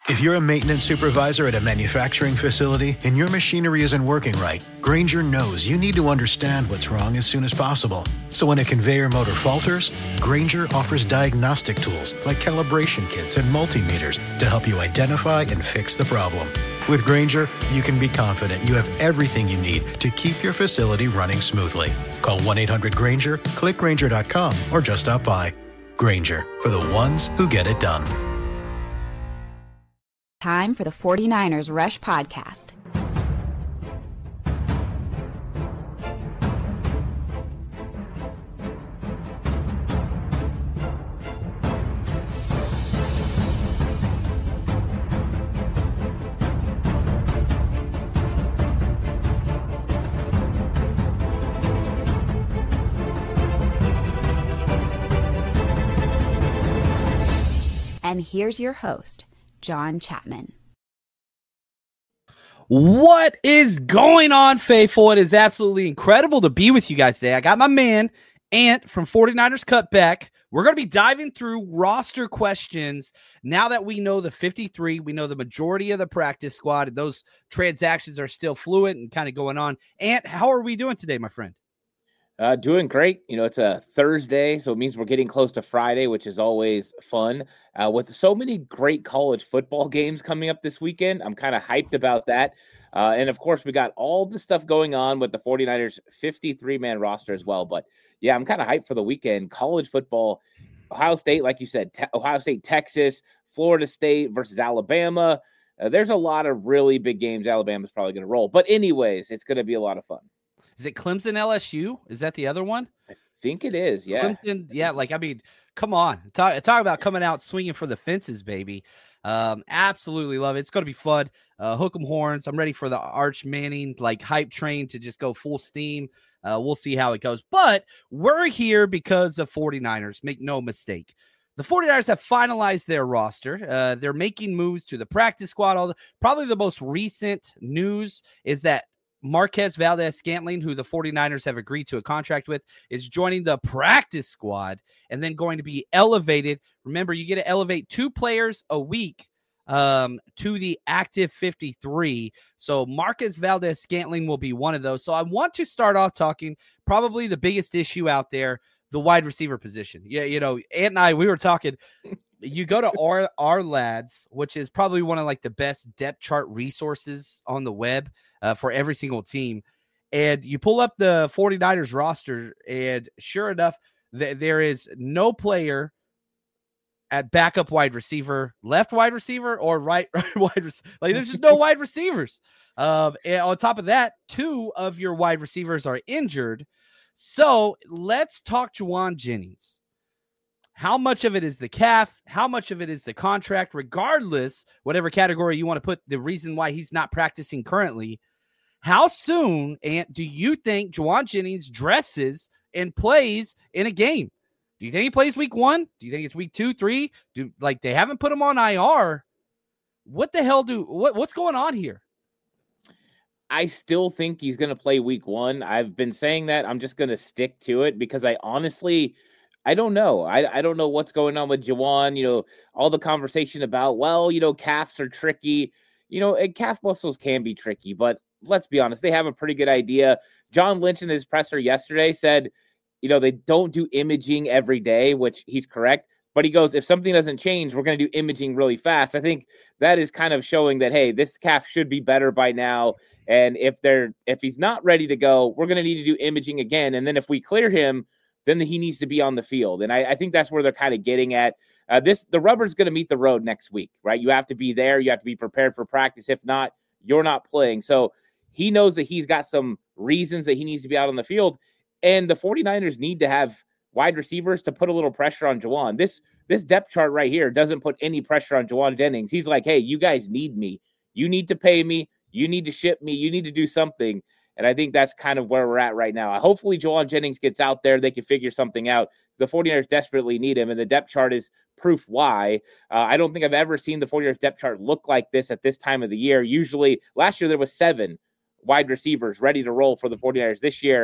If you're a maintenance supervisor at a manufacturing facility and your machinery isn't working right, Grainger knows you need to understand what's wrong as soon as possible. So when a conveyor motor falters, Grainger offers diagnostic tools like calibration kits and multimeters to help you identify and fix the problem. With Grainger, you can be confident you have everything you need to keep your facility running smoothly. Call 1-800-GRAINGER, click Grainger.com, or just stop by. Grainger, for the ones who get it done. Time for the 49ers Rush Podcast. And here's your host, John Chapman. What is going on, Faithful? It is absolutely incredible to be with you guys today. I got my man, Ant from 49ers Cutback. We're going to be diving through roster questions now that we know the 53. We know the majority of the practice squad, and those transactions are still fluid and kind of going on. Ant, how are we doing today, my friend? Doing great. You know, it's a Thursday, so it means we're getting close to Friday, which is always fun. With so many great college football games coming up this weekend, I'm kind of hyped about that. And, of course, we got all the stuff going on with the 49ers 53-man roster as well. But, yeah, I'm kind of hyped for the weekend. College football, Ohio State, like you said, Ohio State, Texas, Florida State versus Alabama. There's a lot of really big games Alabama's probably going to roll. But, anyways, it's going to be a lot of fun. Is it Clemson LSU? Is that the other one? I think it is, yeah. Clemson, yeah, come on. Talk about coming out swinging for the fences, baby. Absolutely love it. It's going to be fun. Hook 'em horns. I'm ready for the Arch Manning, hype train to just go full steam. We'll see how it goes. But we're here because of 49ers. Make no mistake. The 49ers have finalized their roster. They're making moves to the practice squad. Probably the most recent news is that Marquez Valdes-Scantling, who the 49ers have agreed to a contract with, is joining the practice squad and then going to be elevated. Remember, you get to elevate 2 players a week to the active 53. So Marquez Valdes-Scantling will be one of those. So I want to start off talking probably the biggest issue out there, the wide receiver position. Yeah, Ant and I, we were talking. You go to our lads, which is probably one of the best depth chart resources on the web for every single team. And you pull up the 49ers roster, and sure enough, there is no player at backup wide receiver, left wide receiver, or right wide receiver. There's just no wide receivers. And on top of that, 2 of your wide receivers are injured. So let's talk Jauan Jennings. How much of it is the calf? How much of it is the contract? Regardless, whatever category you want to put the reason why he's not practicing currently, how soon, Ant, do you think Jauan Jennings dresses and plays in a game? Do you think he plays week 1? Do you think it's week 2, 3? They haven't put him on IR? What the hell what's going on here? I still think he's going to play week 1. I've been saying that. I'm just going to stick to it because I don't know. I don't know what's going on with Jauan. All the conversation about, calves are tricky. And calf muscles can be tricky, but let's be honest, they have a pretty good idea. John Lynch in his presser yesterday said, they don't do imaging every day, which he's correct. But he goes, if something doesn't change, we're going to do imaging really fast. I think that is kind of showing that, hey, this calf should be better by now. And if he's not ready to go, we're going to need to do imaging again. And then if we clear him, then he needs to be on the field. And I think that's where they're kind of getting at. The rubber's going to meet the road next week, right? You have to be there. You have to be prepared for practice. If not, you're not playing. So he knows that he's got some reasons that he needs to be out on the field. And the 49ers need to have wide receivers to put a little pressure on Jauan. This depth chart right here doesn't put any pressure on Jauan Jennings. He's like, hey, you guys need me. You need to pay me. You need to ship me. You need to do something. And I think that's kind of where we're at right now. Hopefully Jauan Jennings gets out there. They can figure something out. The 49ers desperately need him, and the depth chart is proof why. I don't think I've ever seen the 49ers depth chart look like this at this time of the year. Usually, last year there was 7 wide receivers ready to roll for the 49ers. This year,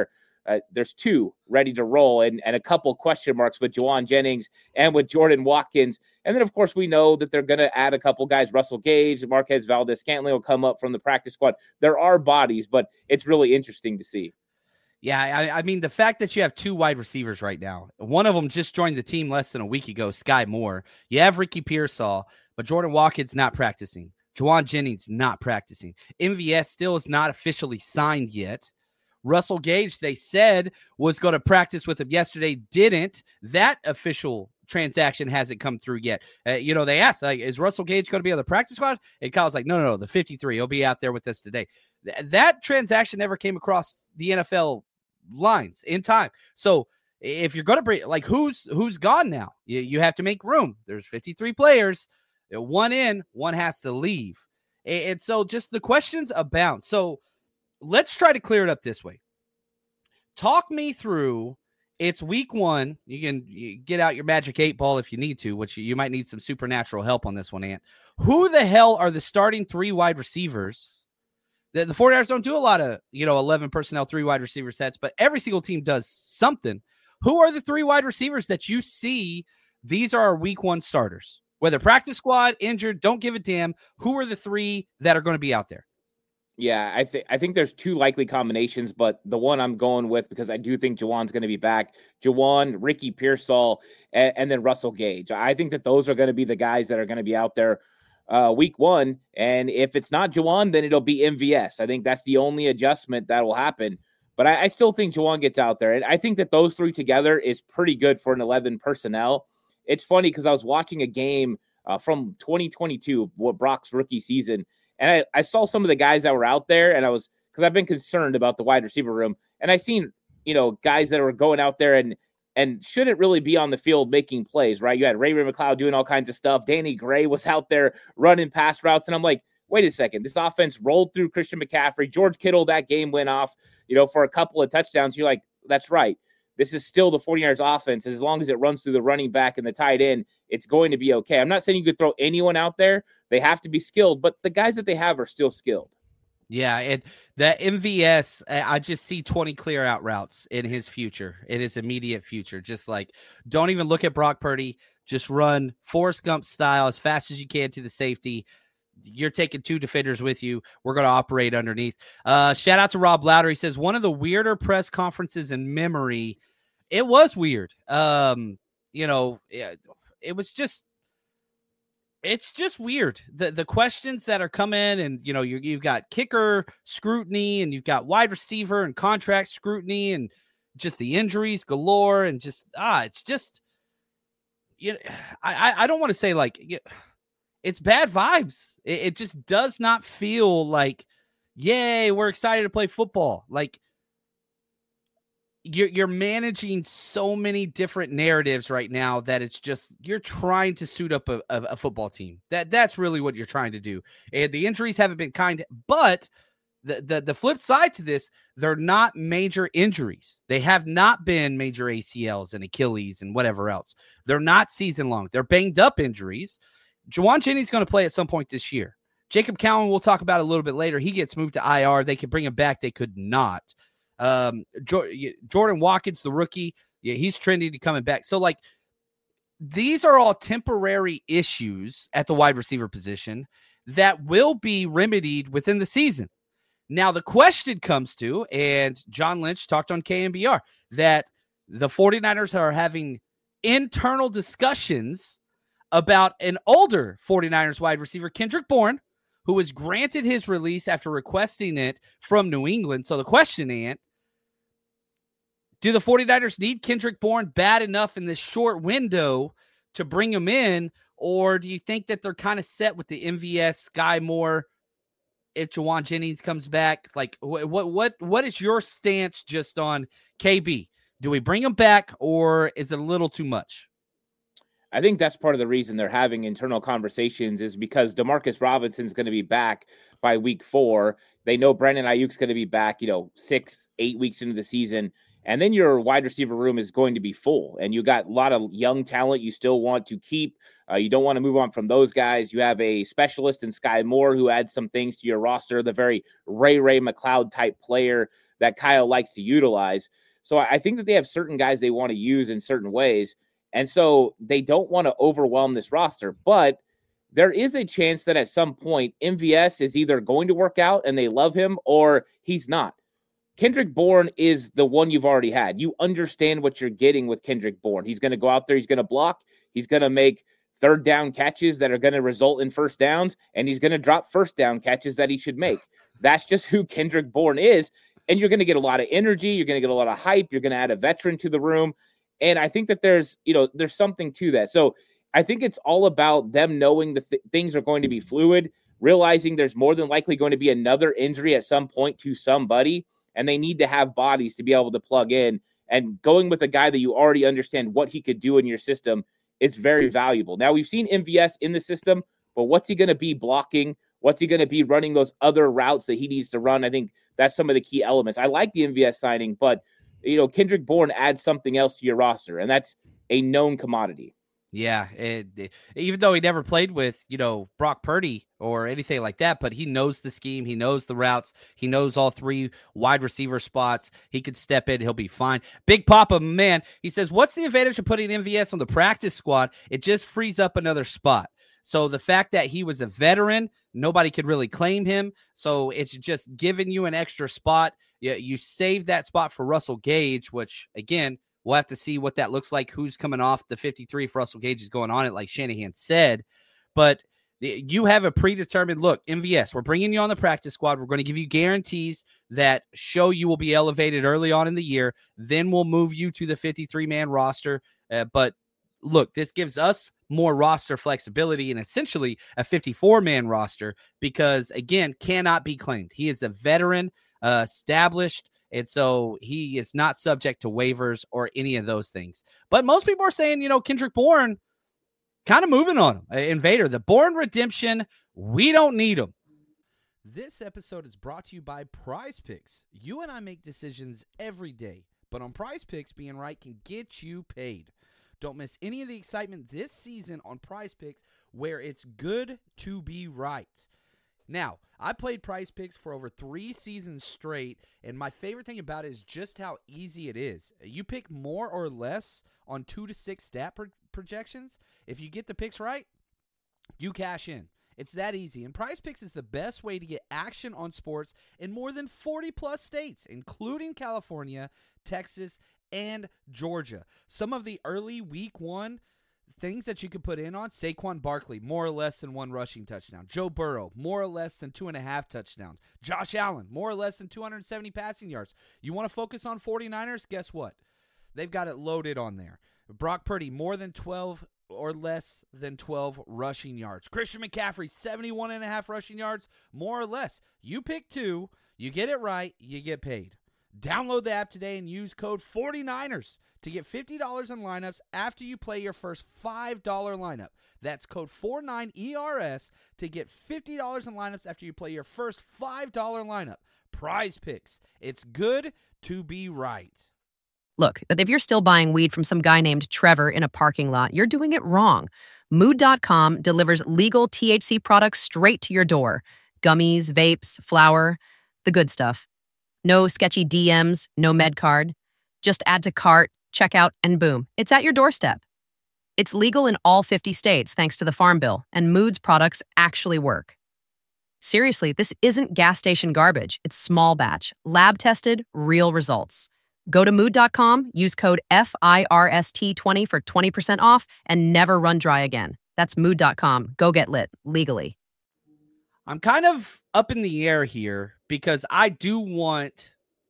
there's 2 ready to roll and a couple question marks with Jauan Jennings and with Jordan Watkins. And then, of course, we know that they're going to add a couple guys. Russell Gage, Marquez Valdez-Scantling will come up from the practice squad. There are bodies, but it's really interesting to see. Yeah, I mean, the fact that you have 2 wide receivers right now, one of them just joined the team less than a week ago, Sky Moore. You have Ricky Pearsall, but Jordan Watkins not practicing. Jauan Jennings not practicing. MVS still is not officially signed yet. Russell Gage, they said, was going to practice with him yesterday, didn't. That official transaction hasn't come through yet. They asked, like, is Russell Gage going to be on the practice squad? And Kyle's like, no, the 53. He'll be out there with us today. That transaction never came across the NFL lines in time. So if you're going to bring, like, who's gone now? You have to make room. There's 53 players. 1 in, 1 has to leave. And so just the questions abound. So let's try to clear it up this way. Talk me through, it's week 1. You can get out your magic 8 ball if you need to, which you might need some supernatural help on this one, Ant. Who the hell are the starting 3 wide receivers? The 49ers don't do a lot of, 11 personnel, 3 wide receiver sets, but every single team does something. Who are the 3 wide receivers that you see? These are our week 1 starters. Whether practice squad, injured, don't give a damn. Who are the 3 that are going to be out there? Yeah, I think there's 2 likely combinations, but the one I'm going with, because I do think Jauan's going to be back, Jauan, Ricky Pearsall, and then Russell Gage. I think that those are going to be the guys that are going to be out there week 1. And if it's not Jauan, then it'll be MVS. I think that's the only adjustment that will happen. But I still think Jauan gets out there. And I think that those 3 together is pretty good for an 11 personnel. It's funny because I was watching a game from 2022, Brock's rookie season, and I saw some of the guys that were out there, and because I've been concerned about the wide receiver room, and I seen, guys that were going out there and shouldn't really be on the field making plays, right? You had Ray McLeod doing all kinds of stuff. Danny Gray was out there running pass routes, and I'm like, wait a second, this offense rolled through Christian McCaffrey. George Kittle, that game went off, for a couple of touchdowns. You're like, that's right. This is still the 49ers offense. As long as it runs through the running back and the tight end, it's going to be okay. I'm not saying you could throw anyone out there. They have to be skilled, but the guys that they have are still skilled. Yeah, and that MVS, I just see 20 clear out routes in his future, in his immediate future. Just like, don't even look at Brock Purdy. Just run Forrest Gump style as fast as you can to the safety. You're taking 2 defenders with you. We're going to operate underneath. Shout out to Rob Louder. He says, one of the weirder press conferences in memory. It was weird. It was just, it's just weird. The questions that are coming, and, you've got kicker scrutiny, and you've got wide receiver and contract scrutiny, and just the injuries galore, and just, it's just, I don't want to say like, it's bad vibes. It just does not feel like, yay, we're excited to play football. Like, you're managing so many different narratives right now that it's just, you're trying to suit up a football team. That's really what you're trying to do. And the injuries haven't been kind, but the flip side to this, they're not major injuries. They have not been major ACLs and Achilles and whatever else. They're not season long. They're banged up injuries. Jauan Jennings is going to play at some point this year. Jacob Cowan, we'll talk about a little bit later. He gets moved to IR. They could bring him back. They could not. Jordan Watkins, the rookie, he's trending to coming back. So, like, these are all temporary issues at the wide receiver position that will be remedied within the season. Now, the question comes to, and John Lynch talked on KNBR, that the 49ers are having internal discussions about an older 49ers wide receiver, Kendrick Bourne, who was granted his release after requesting it from New England. So the question, Ant, do the 49ers need Kendrick Bourne bad enough in this short window to bring him in, or do you think that they're kind of set with the MVS, Sky Moore, if Jauan Jennings comes back? Like, what is your stance just on KB? Do we bring him back, or is it a little too much? I think that's part of the reason they're having internal conversations is because Demarcus Robinson's going to be back by week 4. They know Brandon Ayuk's going to be back, 6-8 weeks into the season. And then your wide receiver room is going to be full. And you got a lot of young talent you still want to keep. You don't want to move on from those guys. You have a specialist in Sky Moore who adds some things to your roster, the very Ray McLeod type player that Kyle likes to utilize. So I think that they have certain guys they want to use in certain ways. And so they don't want to overwhelm this roster. But there is a chance that at some point MVS is either going to work out and they love him or he's not. Kendrick Bourne is the one you've already had. You understand what you're getting with Kendrick Bourne. He's going to go out there. He's going to block. He's going to make third down catches that are going to result in first downs, and he's going to drop first down catches that he should make. That's just who Kendrick Bourne is. And you're going to get a lot of energy. You're going to get a lot of hype. You're going to add a veteran to the room. And I think that there's something to that. So I think it's all about them knowing things are going to be fluid, realizing there's more than likely going to be another injury at some point to somebody, and they need to have bodies to be able to plug in. And going with a guy that you already understand what he could do in your system is very valuable. Now, we've seen MVS in the system, but what's he going to be blocking? What's he going to be running those other routes that he needs to run? I think that's some of the key elements. I like the MVS signing, but Kendrick Bourne adds something else to your roster, and that's a known commodity. Yeah, even though he never played with, Brock Purdy or anything like that, but he knows the scheme. He knows the routes. He knows all three wide receiver spots. He could step in. He'll be fine. Big Papa, man, he says, what's the advantage of putting MVS on the practice squad? It just frees up another spot. So the fact that he was a veteran, nobody could really claim him. So it's just giving you an extra spot. You save that spot for Russell Gage, which, again, we'll have to see what that looks like, who's coming off the 53 if Russell Gage is going on it, like Shanahan said. But you have a predetermined look. MVS, we're bringing you on the practice squad. We're going to give you guarantees that show you will be elevated early on in the year. Then we'll move you to the 53-man roster. But look, this gives us more roster flexibility and essentially a 54-man roster because, again, cannot be claimed. He is a veteran, established, and so he is not subject to waivers or any of those things. But most people are saying, Kendrick Bourne, kind of moving on him. Invader, the Bourne redemption, we don't need him. This episode is brought to you by Prize Picks. You and I make decisions every day, but on Prize Picks, being right can get you paid. Don't miss any of the excitement this season on Prize Picks, where it's good to be right. Now, I played Prize Picks for over 3 seasons straight, and my favorite thing about it is just how easy it is. You pick more or less on 2 to 6 stat projections. If you get the picks right, you cash in. It's that easy, and Prize Picks is the best way to get action on sports in more than 40-plus states, including California, Texas, and Georgia. Some of the early week 1 things that you could put in on: Saquon Barkley, more or less than 1 rushing touchdown. Joe Burrow, more or less than 2.5 touchdowns. Josh Allen, more or less than 270 passing yards. You want to focus on 49ers? Guess what? They've got it loaded on there. Brock Purdy, more than 12 or less than 12 rushing yards. Christian McCaffrey, 71.5 rushing yards, more or less. You pick 2, you get it right, you get paid. Download the app today and use code 49ers to get $50 in lineups after you play your first $5 lineup. That's code 49ERS to get $50 in lineups after you play your first $5 lineup. Prize Picks. It's good to be right. Look, if you're still buying weed from some guy named Trevor in a parking lot, you're doing it wrong. Mood.com delivers legal THC products straight to your door. Gummies, vapes, flour, the good stuff. No sketchy DMs, no med card. Just add to cart, checkout, and boom, it's at your doorstep. It's legal in all 50 states thanks to the Farm Bill, and Mood's products actually work. Seriously, this isn't gas station garbage. It's small batch, lab-tested, real results. Go to Mood.com, use code FIRST20 for 20% off, and never run dry again. That's Mood.com. Go get lit, legally. I'm kind of up in the air here because I do want,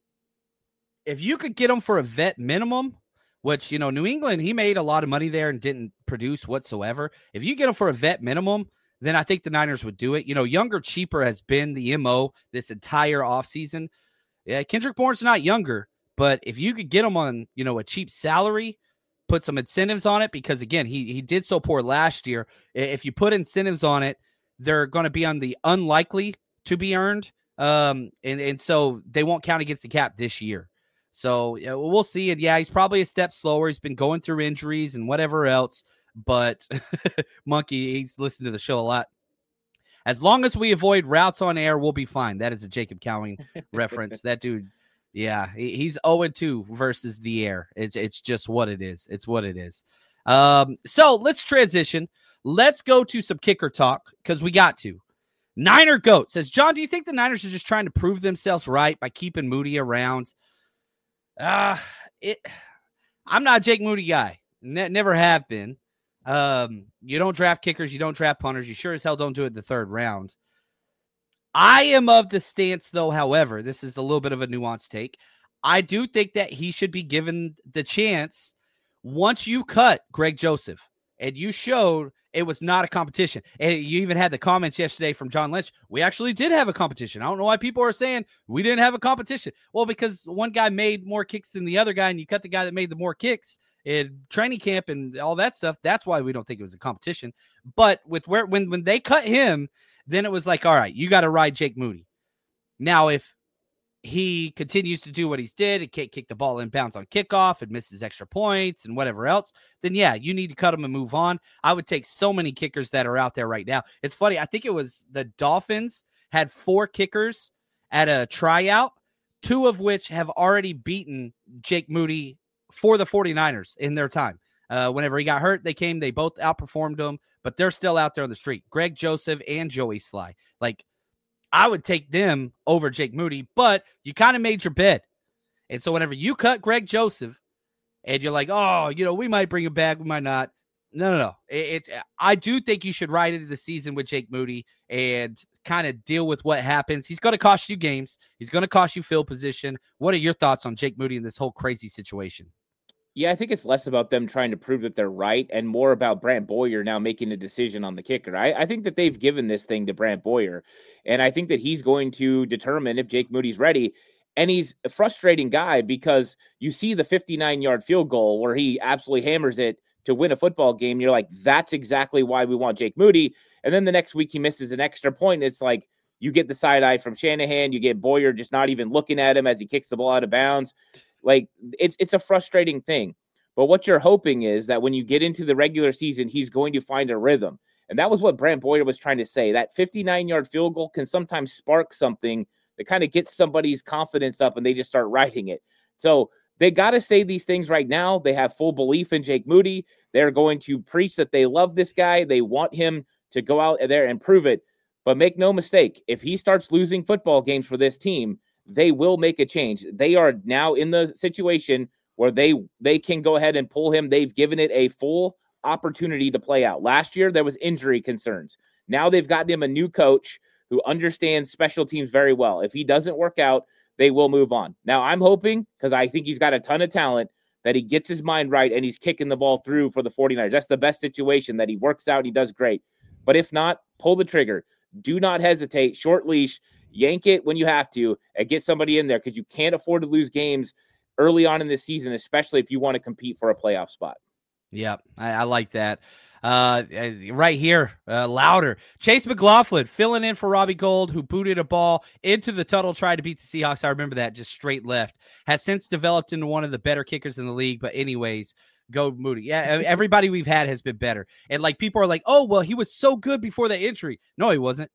if you could get him for a vet minimum, which, New England, he made a lot of money there and didn't produce whatsoever. If you get him for a vet minimum, then I think the Niners would do it. Younger, cheaper has been the MO this entire offseason. Yeah, Kendrick Bourne's not younger, but if you could get him on, a cheap salary, put some incentives on it, because, again, he did so poor last year. If you put incentives on it, they're going to be on the unlikely to be earned. And so they won't count against the cap this year. So we'll see. And yeah, he's probably a step slower. He's been going through injuries and whatever else, but Monkey, he's listened to the show a lot. As long as we avoid routes on air, we'll be fine. That is a Jacob Cowing reference. That dude Yeah, he's 0-2 versus the air. It's just what it is. It's what it is. So let's transition. Let's go to some kicker talk because we got to. Niner Goat says, John, do you think the Niners are just trying to prove themselves right by keeping Moody around? I'm not a Jake Moody guy. Never have been. You don't draft kickers. You don't draft punters. You sure as hell don't do it in the third round. I am of the stance, though, however, this is a little bit of a nuanced take. I do think that he should be given the chance once you cut Greg Joseph and you showed it was not a competition. And you even had the comments yesterday from John Lynch. We actually did have a competition. I don't know why people are saying we didn't have a competition. Well, because one guy made more kicks than the other guy, and you cut the guy that made the more kicks in training camp and all that stuff. That's why we don't think it was a competition. But when they cut him, then it was like, all right, you got to ride Jake Moody. Now, if he continues to do what he's did and can't kick the ball inbounds on kickoff and misses extra points and whatever else, then yeah, you need to cut him and move on. I would take so many kickers that are out there right now. It's funny. I think it was the Dolphins had 4 kickers at a tryout, 2 of which have already beaten Jake Moody for the 49ers in their time. Whenever he got hurt, they both outperformed him, but they're still out there on the street. Greg Joseph and Joey Sly. Like, I would take them over Jake Moody, but you kind of made your bed. And so whenever you cut Greg Joseph and you're like, oh, we might bring him back, we might not. No. I do think you should ride into the season with Jake Moody and kind of deal with what happens. He's going to cost you games. He's going to cost you field position. What are your thoughts on Jake Moody in this whole crazy situation? Yeah, I think it's less about them trying to prove that they're right and more about Brant Boyer now making a decision on the kicker. I think that they've given this thing to Brant Boyer, and I think that he's going to determine if Jake Moody's ready. And he's a frustrating guy because you see the 59-yard field goal where he absolutely hammers it to win a football game. You're like, that's exactly why we want Jake Moody. And then the next week he misses an extra point. It's like you get the side eye from Shanahan. You get Boyer just not even looking at him as he kicks the ball out of bounds. Like, it's a frustrating thing. But what you're hoping is that when you get into the regular season, he's going to find a rhythm. And that was what Brant Boyer was trying to say. That 59-yard field goal can sometimes spark something that kind of gets somebody's confidence up and they just start riding it. So they got to say these things right now. They have full belief in Jake Moody. They're going to preach that they love this guy. They want him to go out there and prove it. But make no mistake, if he starts losing football games for this team, they will make a change. They are now in the situation where they can go ahead and pull him. They've given it a full opportunity to play out. Last year, there was injury concerns. Now they've got them a new coach who understands special teams very well. If he doesn't work out, they will move on. Now, I'm hoping, because I think he's got a ton of talent, that he gets his mind right and he's kicking the ball through for the 49ers. That's the best situation, that he works out, he does great. But if not, pull the trigger. Do not hesitate. Short leash. Yank it when you have to and get somebody in there, because you can't afford to lose games early on in this season, especially if you want to compete for a playoff spot. Yeah, I like that. Right here, louder. Chase McLaughlin filling in for Robbie Gould, who booted a ball into the tunnel, tried to beat the Seahawks. I remember that, just straight left. Has since developed into one of the better kickers in the league. But anyways, go Moody. Yeah, everybody we've had has been better. And like, people are like, oh, well, he was so good before the injury. No, he wasn't.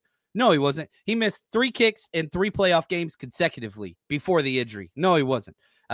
He missed 3 kicks in 3 playoff games consecutively before the injury. No, he wasn't.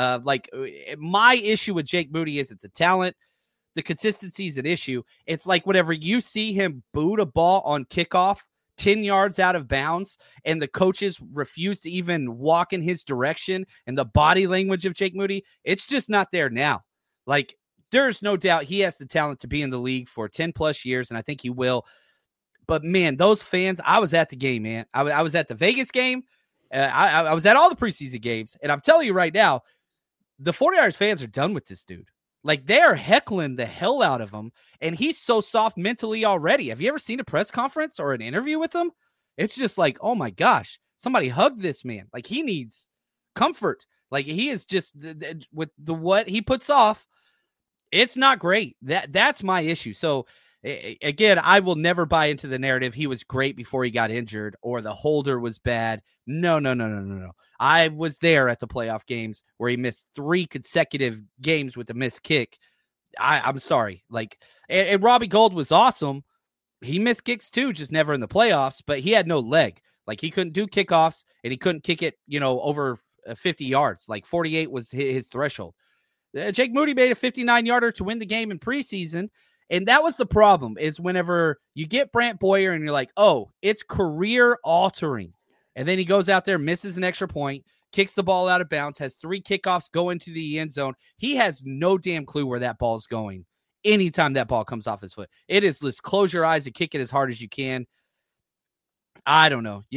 My issue with Jake Moody isn't the talent. The consistency is an issue. It's like whenever you see him boot a ball on kickoff 10 yards out of bounds and the coaches refuse to even walk in his direction, and the body language of Jake Moody, it's just not there now. Like, there's no doubt he has the talent to be in the league for 10 plus years, and I think he will. But, man, those fans, I was at the game, man. I was at the Vegas game. I was at all the preseason games. And I'm telling you right now, the 49ers fans are done with this dude. Like, they are heckling the hell out of him. And he's so soft mentally already. Have you ever seen a press conference or an interview with him? It's just like, oh, my gosh, somebody hug this man. Like, he needs comfort. Like, he is just, with the what he puts off, it's not great. That's my issue. So, again, I will never buy into the narrative he was great before he got injured or the holder was bad. No. I was there at the playoff games where he missed 3 consecutive games with a missed kick. I'm sorry. Like, and Robbie Gould was awesome. He missed kicks too, just never in the playoffs, but he had no leg. Like, he couldn't do kickoffs and he couldn't kick it, over 50 yards. Like 48 was his threshold. Jake Moody made a 59-yarder to win the game in preseason. And that was the problem, is whenever you get Brant Boyer and you're like, oh, it's career altering. And then he goes out there, misses an extra point, kicks the ball out of bounds, has 3 kickoffs go into the end zone. He has no damn clue where that ball's going anytime that ball comes off his foot. It is, let's close your eyes and kick it as hard as you can. I don't know.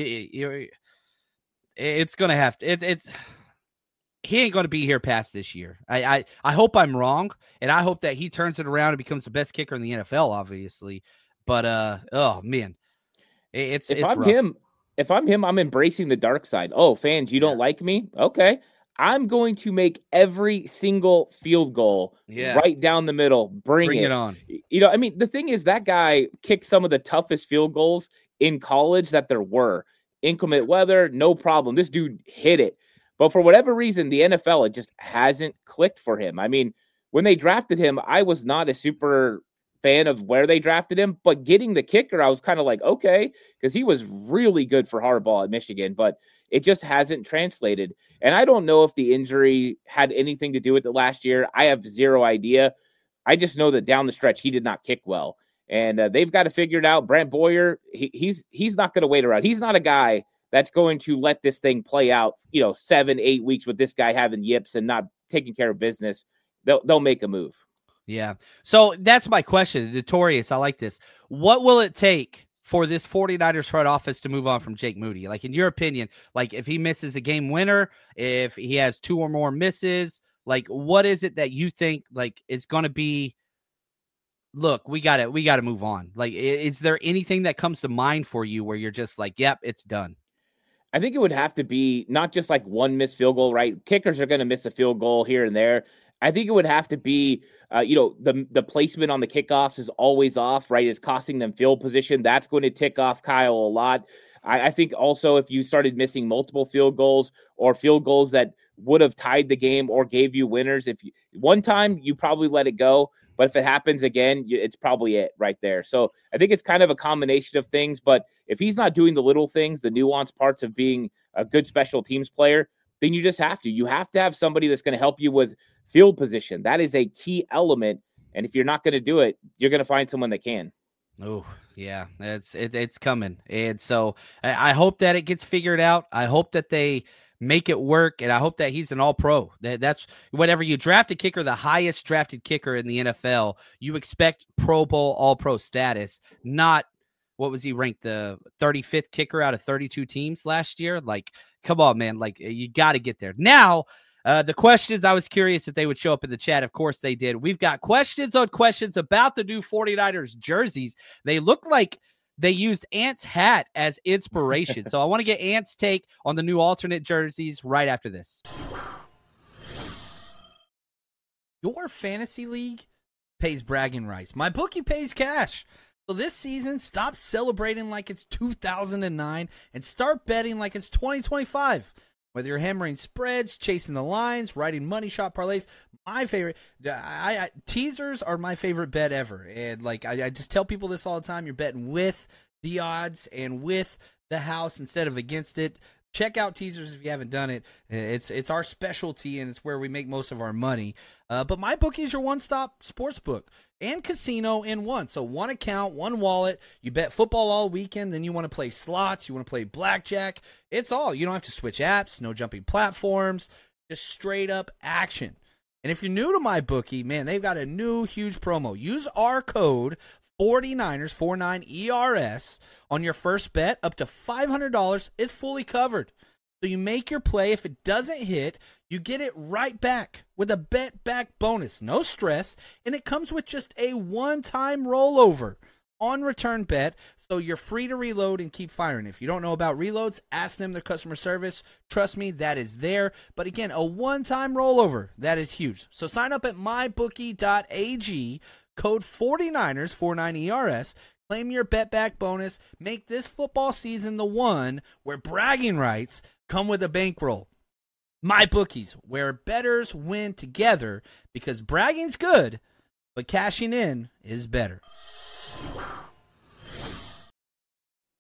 It's going to have to, he ain't going to be here past this year. I hope I'm wrong, and I hope that he turns it around and becomes the best kicker in the NFL, obviously. But, oh, man. It's rough. If I'm him, I'm embracing the dark side. Oh, fans, you don't like me? Okay. I'm going to make every single field goal right down the middle. Bring it on. You know, I mean, the thing is, that guy kicked some of the toughest field goals in college that there were. Inclement weather, no problem. This dude hit it. But for whatever reason, the NFL, it just hasn't clicked for him. I mean, when they drafted him, I was not a super fan of where they drafted him, but getting the kicker, I was kind of like, okay, because he was really good for Harbaugh at Michigan, but it just hasn't translated. And I don't know if the injury had anything to do with it last year. I have zero idea. I just know that down the stretch, he did not kick well. And they've got to figure it out. Brant Boyer, he's not going to wait around. He's not a guy that's going to let this thing play out, 7-8 weeks with this guy having yips and not taking care of business. They'll make a move. Yeah. So that's my question. Notorious, I like this. What will it take for this 49ers front office to move on from Jake Moody? Like, in your opinion, like if he misses a game winner, if he has 2 or more misses, like what is it that you think like is going to be, look, we got to move on. Like, is there anything that comes to mind for you where you're just like, yep, it's done? I think it would have to be not just like one missed field goal, right? Kickers are going to miss a field goal here and there. I think it would have to be, the placement on the kickoffs is always off, right? It's costing them field position. That's going to tick off Kyle a lot. I think also if you started missing multiple field goals or field goals that would have tied the game or gave you winners, one time you probably let it go, but if it happens again, it's probably it right there. So I think it's kind of a combination of things, but if he's not doing the little things, the nuanced parts of being a good special teams player, then you just have to have somebody that's going to help you with field position. That is a key element. And if you're not going to do it, you're going to find someone that can. Oh, yeah, it's coming. And so I hope that it gets figured out. I hope that they make it work. And I hope that he's an all-pro. That's whenever you draft a kicker, the highest drafted kicker in the NFL, you expect Pro Bowl, all-pro status, not what was he ranked, the 35th kicker out of 32 teams last year? Like, come on, man. Like, you got to get there. Now, the questions, I was curious if they would show up in the chat. Of course they did. We've got questions on questions about the new 49ers jerseys. They look like they used Ant's hat as inspiration. So I want to get Ant's take on the new alternate jerseys right after this. Your fantasy league pays bragging rights. My bookie pays cash. So this season, stop celebrating like it's 2009 and start betting like it's 2025. Whether you're hammering spreads, chasing the lines, writing money shot parlays, my favorite, teasers are my favorite bet ever. And like I just tell people this all the time, you're betting with the odds and with the house instead of against it. Check out teasers if you haven't done it. It's our specialty, and it's where we make most of our money. But MyBookie is your one-stop sportsbook and casino in one. So one account, one wallet. You bet football all weekend. Then you want to play slots. You want to play blackjack. It's all. You don't have to switch apps. No jumping platforms. Just straight-up action. And if you're new to MyBookie, man, they've got a new huge promo. Use our code 49ers, 49ERS, on your first bet up to $500. It's fully covered. So you make your play. If it doesn't hit, you get it right back with a bet back bonus. No stress. And it comes with just a one-time rollover on return bet. So you're free to reload and keep firing. If you don't know about reloads, ask them their customer service. Trust me, that is there. But again, a one-time rollover, that is huge. So sign up at mybookie.ag. Code 49ers, 49ERS. Claim your bet back bonus. Make this football season the one where bragging rights come with a bankroll. MyBookies, where bettors win together, because bragging's good, but cashing in is better.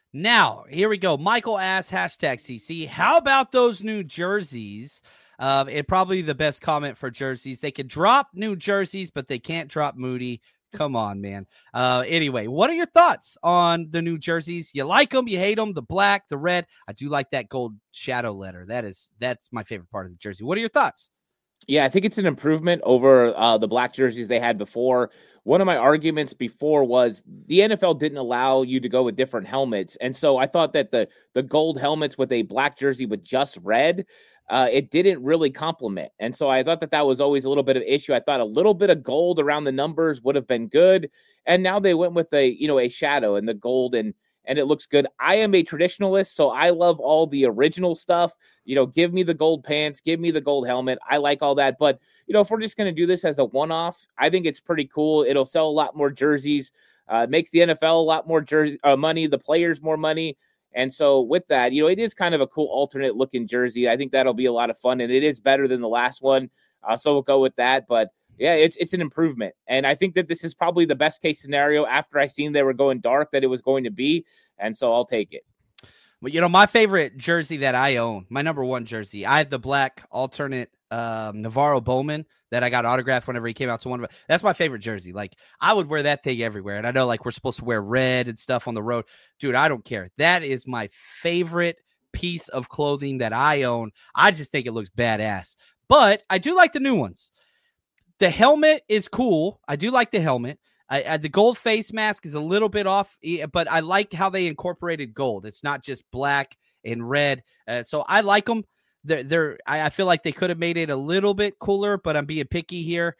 Now, here we go. Michael asks, #CC, how about those new jerseys? It probably the best comment for jerseys. They could drop new jerseys, but they can't drop Moody. Come on, man. Anyway, what are your thoughts on the new jerseys? You like them? You hate them? The black, the red. I do like that gold shadow letter. That's my favorite part of the jersey. What are your thoughts? Yeah, I think it's an improvement over the black jerseys they had before. One of my arguments before was the NFL didn't allow you to go with different helmets. And so I thought that the gold helmets with a black jersey with just red, it didn't really complement. And so I thought that was always a little bit of an issue. I thought a little bit of gold around the numbers would have been good. And now they went with a shadow and the gold and it looks good. I am a traditionalist, so I love all the original stuff. Give me the gold pants, give me the gold helmet. I like all that. But, if we're just going to do this as a one-off, I think it's pretty cool. It'll sell a lot more jerseys. It makes the NFL a lot more money, the players more money. And so with that, it is kind of a cool alternate looking jersey. I think that'll be a lot of fun, and it is better than the last one. So we'll go with that. But yeah, it's an improvement. And I think that this is probably the best case scenario after I seen they were going dark that it was going to be. And so I'll take it. Well, my favorite jersey that I own, my number one jersey, I have the black alternate Navarro Bowman that I got autographed whenever he came out to one of it. That's my favorite jersey. Like, I would wear that thing everywhere. And I know, like, we're supposed to wear red and stuff on the road. Dude, I don't care. That is my favorite piece of clothing that I own. I just think it looks badass. But I do like the new ones. The helmet is cool. I do like the helmet. The gold face mask is a little bit off, but I like how they incorporated gold. It's not just black and red. So I like them. I feel like they could have made it a little bit cooler, but I'm being picky here.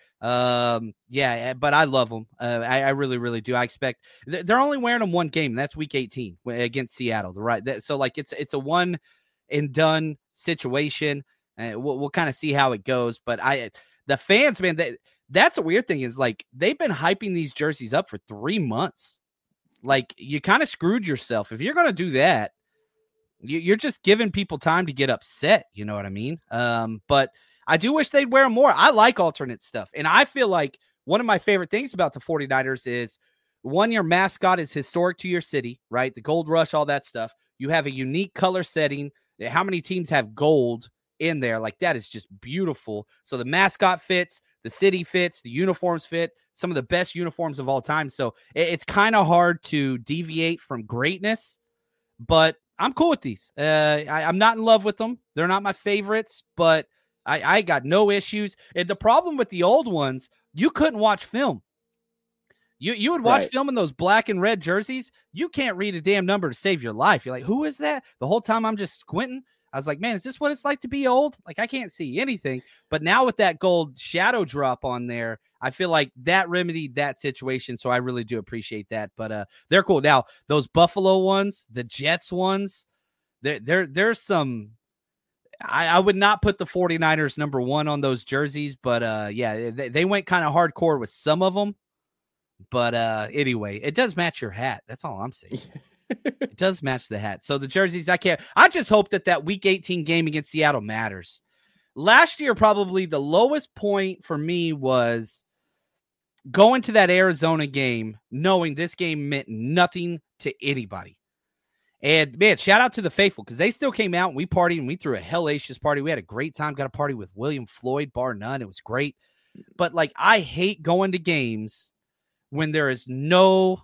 Yeah, but I love them. I really, really do. I expect they're only wearing them one game. And that's week 18 against Seattle. So like it's a one and done situation. We'll kind of see how it goes. But the fans, man, that's a weird thing is like they've been hyping these jerseys up for 3 months. Like you kind of screwed yourself. If you're going to do that, you're just giving people time to get upset. You know what I mean? But I do wish they'd wear them more. I like alternate stuff. And I feel like one of my favorite things about the 49ers is one, your mascot is historic to your city, right? The gold rush, all that stuff. You have a unique color setting. How many teams have gold in there? Like that is just beautiful. So the mascot fits, the city fits, the uniforms fit, some of the best uniforms of all time. So it's kind of hard to deviate from greatness, but I'm cool with these. I'm not in love with them. They're not my favorites, but I got no issues. And the problem with the old ones, you couldn't watch film. You would watch film in those black and red jerseys. You can't read a damn number to save your life. You're like, who is that? The whole time I'm just squinting. I was like, man, is this what it's like to be old? Like, I can't see anything. But now with that gold shadow drop on there, I feel like that remedied that situation. So I really do appreciate that. But they're cool. Now, those Buffalo ones, the Jets ones, there's some – I would not put the 49ers number one on those jerseys. But, yeah, they went kind of hardcore with some of them. But anyway, it does match your hat. That's all I'm saying. It does match the hat. So the jerseys, I just hope that week 18 game against Seattle matters. Last year, probably the lowest point for me was going to that Arizona game, knowing this game meant nothing to anybody. And man, shout out to the faithful, because they still came out and we partied and we threw a hellacious party. We had a great time, got a party with William Floyd, bar none. It was great. But like, I hate going to games when there is no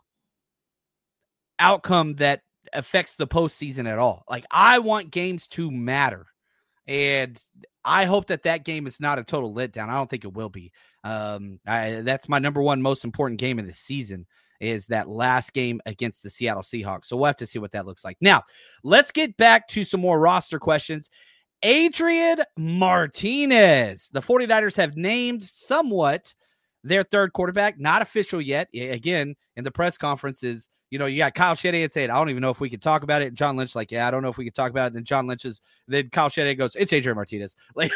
outcome that affects the postseason at all. Like, I want games to matter. And I hope that game is not a total letdown. I don't think it will be. That's my number one most important game of the season, is that last game against the Seattle Seahawks. So we'll have to see what that looks like. Now, let's get back to some more roster questions. Adrian Martinez. The 49ers have named somewhat their third quarterback, not official yet. Again, in the press conferences, you got Kyle Shanahan saying, I don't even know if we could talk about it. And John Lynch like, yeah, I don't know if we could talk about it. And then Kyle Shanahan goes, it's Adrian Martinez. It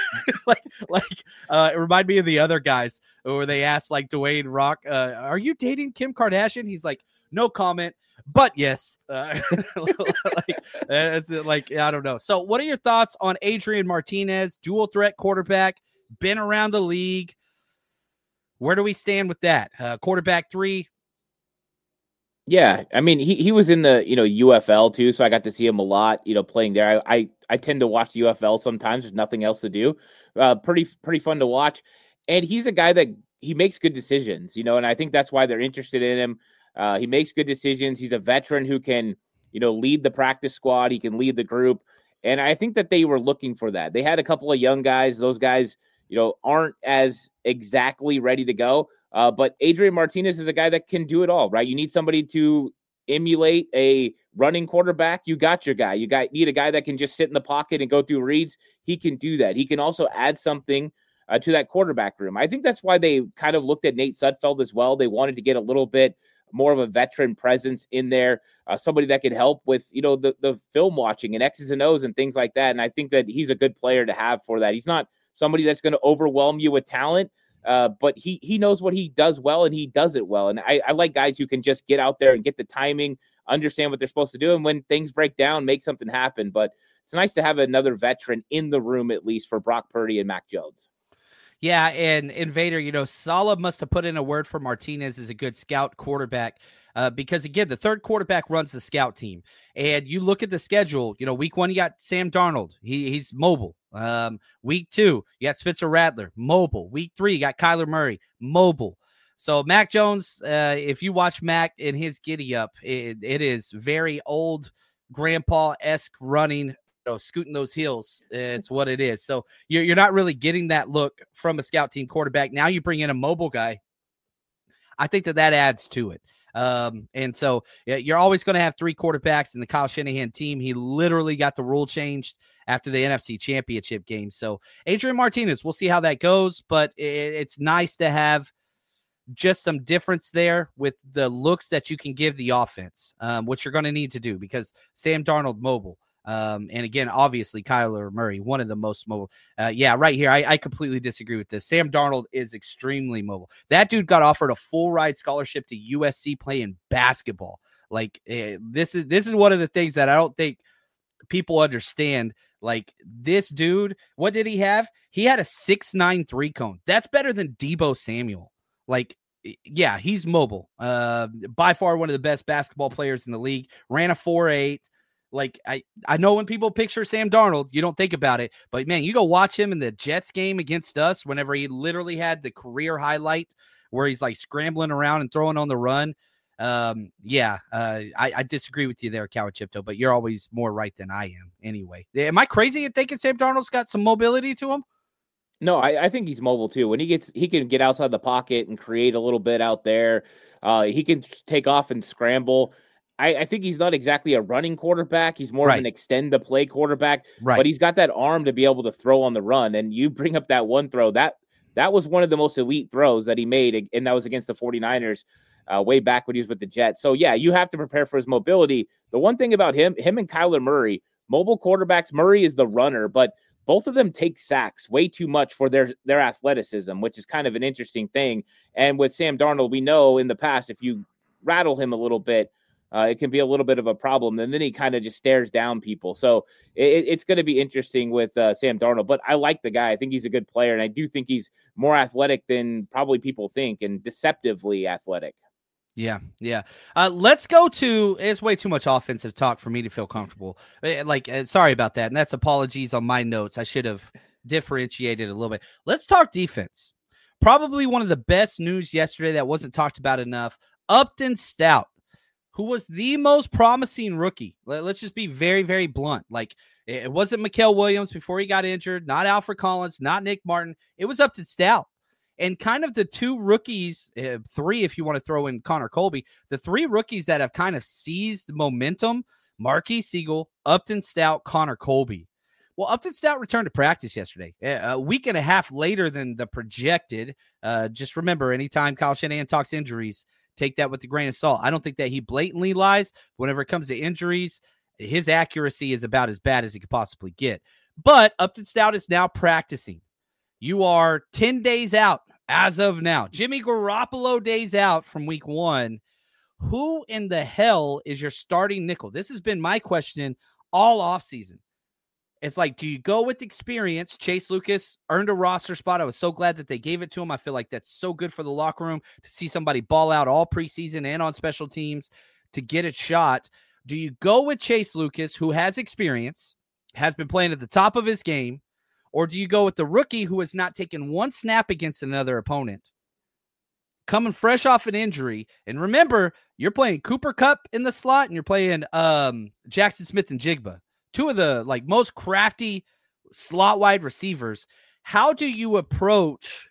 reminded me of the other guys where they asked like Dwayne Rock, are you dating Kim Kardashian? He's like, no comment, but yes. It's like, I don't know. So what are your thoughts on Adrian Martinez, dual threat quarterback, been around the league? Where do we stand with that? Quarterback 3. Yeah, I mean, he was in the UFL too, so I got to see him a lot. Playing there. I tend to watch the UFL sometimes. There's nothing else to do. Pretty fun to watch, and he's a guy that he makes good decisions. And I think that's why they're interested in him. He makes good decisions. He's a veteran who can lead the practice squad. He can lead the group, and I think that they were looking for that. They had a couple of young guys. Those guys aren't as exactly ready to go. But Adrian Martinez is a guy that can do it all, right? You need somebody to emulate a running quarterback. You got your guy. Need a guy that can just sit in the pocket and go through reads. He can do that. He can also add something to that quarterback room. I think that's why they kind of looked at Nate Sudfeld as well. They wanted to get a little bit more of a veteran presence in there, somebody that could help with, the film watching and X's and O's and things like that. And I think that he's a good player to have for that. He's not somebody that's going to overwhelm you with talent. But he knows what he does well, and he does it well. And I like guys who can just get out there and get the timing, understand what they're supposed to do, and when things break down, make something happen. But it's nice to have another veteran in the room, at least for Brock Purdy and Mac Jones. Yeah, and Vader, Saleh must have put in a word for Martinez as a good scout quarterback because, again, the third quarterback runs the scout team. And you look at the schedule, week 1, you got Sam Darnold. He's mobile. Week 2, you got Spencer Rattler, mobile. Week 3, you got Kyler Murray, mobile. So Mac Jones, if you watch Mac in his giddy up, it is very old grandpa-esque running, scooting those heels. It's what it is. So you're not really getting that look from a scout team quarterback. Now you bring in a mobile guy. I think that adds to it. And so you're always going to have 3 quarterbacks in the Kyle Shanahan team. He literally got the rule changed after the NFC Championship game. So Adrian Martinez, we'll see how that goes, but it's nice to have just some difference there with the looks that you can give the offense, which you're going to need to do because Sam Darnold mobile. And again, obviously Kyler Murray, one of the most mobile. Yeah, right here. I completely disagree with this. Sam Darnold is extremely mobile. That dude got offered a full ride scholarship to USC playing basketball. Like this is one of the things that I don't think people understand. Like this dude, what did he have? He had a 6'9" 3-cone. That's better than Deebo Samuel. Like, yeah, he's mobile. By far one of the best basketball players in the league. Ran a 4.8. Like, I know when people picture Sam Darnold, you don't think about it. But, man, you go watch him in the Jets game against us whenever he literally had the career highlight where he's, like, scrambling around and throwing on the run. I disagree with you there, Coward Chipto, but you're always more right than I am anyway. Am I crazy in thinking Sam Darnold's got some mobility to him? No, I think he's mobile too. When he can get outside the pocket and create a little bit out there. He can take off and scramble. I think he's not exactly a running quarterback. He's more of an extend the play quarterback, but he's got that arm to be able to throw on the run. And you bring up that one throw, that was one of the most elite throws that he made. And that was against the 49ers way back when he was with the Jets. So yeah, you have to prepare for his mobility. The one thing about him and Kyler Murray, mobile quarterbacks, Murray is the runner, but both of them take sacks way too much for their athleticism, which is kind of an interesting thing. And with Sam Darnold, we know in the past, if you rattle him a little bit, it can be a little bit of a problem. And then he kind of just stares down people. So it's going to be interesting with Sam Darnold. But I like the guy. I think he's a good player. And I do think he's more athletic than probably people think and deceptively athletic. Yeah. Let's go to, it's way too much offensive talk for me to feel comfortable. Sorry about that. And that's apologies on my notes. I should have differentiated a little bit. Let's talk defense. Probably one of the best news yesterday that wasn't talked about enough. Upton Stout, who was the most promising rookie. Let's just be very, very blunt. Like, it wasn't Mikael Williams before he got injured, not Alfred Collins, not Nick Martin. It was Upton Stout. And kind of the 2 rookies, 3 if you want to throw in Connor Colby, the 3 rookies that have kind of seized momentum, Marquis Siegel, Upton Stout, Connor Colby. Well, Upton Stout returned to practice yesterday, a week and a half later than the projected. Just remember, anytime Kyle Shanahan talks injuries, take that with a grain of salt. I don't think that he blatantly lies. Whenever it comes to injuries, his accuracy is about as bad as he could possibly get. But Upton Stout is now practicing. You are 10 days out as of now. Jimmy Garoppolo days out from week 1. Who in the hell is your starting nickel? This has been my question all offseason. It's like, do you go with experience? Chase Lucas earned a roster spot. I was so glad that they gave it to him. I feel like that's so good for the locker room to see somebody ball out all preseason and on special teams. to get a shot. Do you go with Chase Lucas, who has experience, has been playing at the top of his game, or do you go with the rookie who has not taken one snap against another opponent, coming fresh off an injury? And remember, you're playing Cooper Kupp in the slot, and you're playing Jackson Smith-Njigba, two of the most crafty slot wide receivers. How do you approach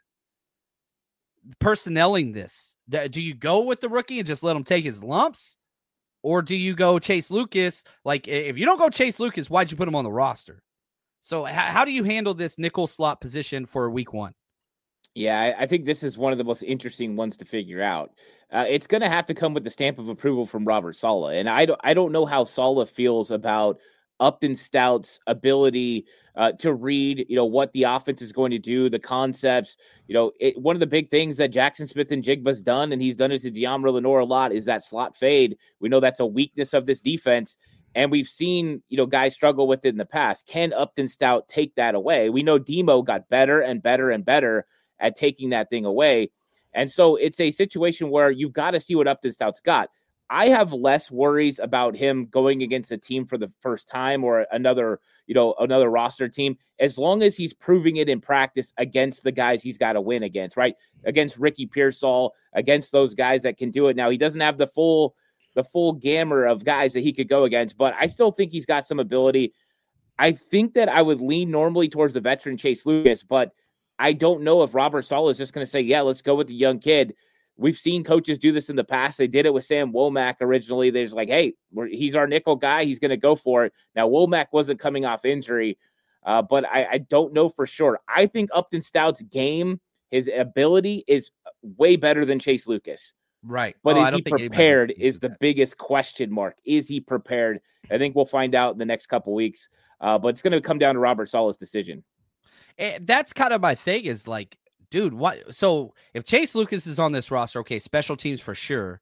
personnelling this? Do you go with the rookie and just let him take his lumps? Or do you go Chase Lucas? If you don't go Chase Lucas, why'd you put him on the roster? So how do you handle this nickel slot position for week 1? Yeah, I think this is one of the most interesting ones to figure out. It's going to have to come with the stamp of approval from Robert Saleh. And I don't know how Saleh feels about Upton Stout's ability to read, what the offense is going to do, the concepts. One of the big things that Jackson Smith-Njigba's done, and he's done it to Deommodore Lenoir a lot, is that slot fade. We know that's a weakness of this defense, and we've seen, guys struggle with it in the past. Can Upton Stout take that away? We know Demo got better and better and better at taking that thing away. And so it's a situation where you've got to see what Upton Stout's got. I have less worries about him going against a team for the first time or another roster team, as long as he's proving it in practice against the guys he's got to win against, right? Against Ricky Pearsall, against those guys that can do it. Now, he doesn't have the full gamut of guys that he could go against, but I still think he's got some ability. I think that I would lean normally towards the veteran Chase Lucas, but I don't know if Robert Saleh is just going to say, yeah, let's go with the young kid. We've seen coaches do this in the past. They did it with Sam Womack originally. They're just like, hey, he's our nickel guy. He's going to go for it. Now, Womack wasn't coming off injury, but I don't know for sure. I think Upton Stout's game, his ability is way better than Chase Lucas. Right. But is he prepared is the biggest question mark. Is he prepared? I think we'll find out in the next couple weeks. But it's going to come down to Robert Saleh's decision. And that's kind of my thing is dude, what? So if Chase Lucas is on this roster, okay, special teams for sure.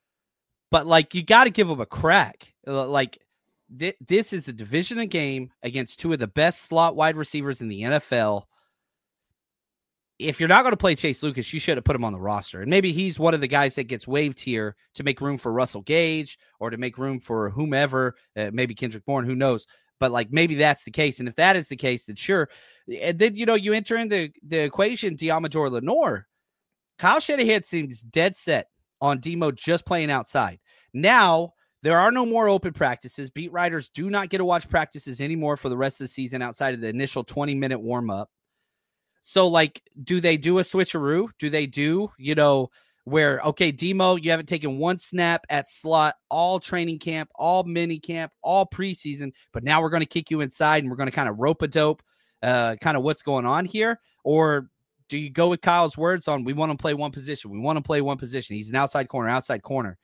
But you got to give him a crack. This is a division game against two of the best slot wide receivers in the NFL. If you're not going to play Chase Lucas, you should have put him on the roster. And maybe he's one of the guys that gets waived here to make room for Russell Gage or to make room for whomever, maybe Kendrick Bourne, who knows. But maybe that's the case. And if that is the case, then sure. And then, you enter in the equation, Deommodore Lenoir. Kyle Shanahan seems dead set on Demo just playing outside. Now, there are no more open practices. Beat writers do not get to watch practices anymore for the rest of the season outside of the initial 20-minute warm-up. So, do they do a switcheroo? Do they do, where, okay, Demo, you haven't taken one snap at slot all training camp, all mini camp, all preseason, but now we're going to kick you inside and we're going to kind of rope-a-dope kind of what's going on here? Or do you go with Kyle's words on we want to play one position? We want to play one position. He's an outside corner.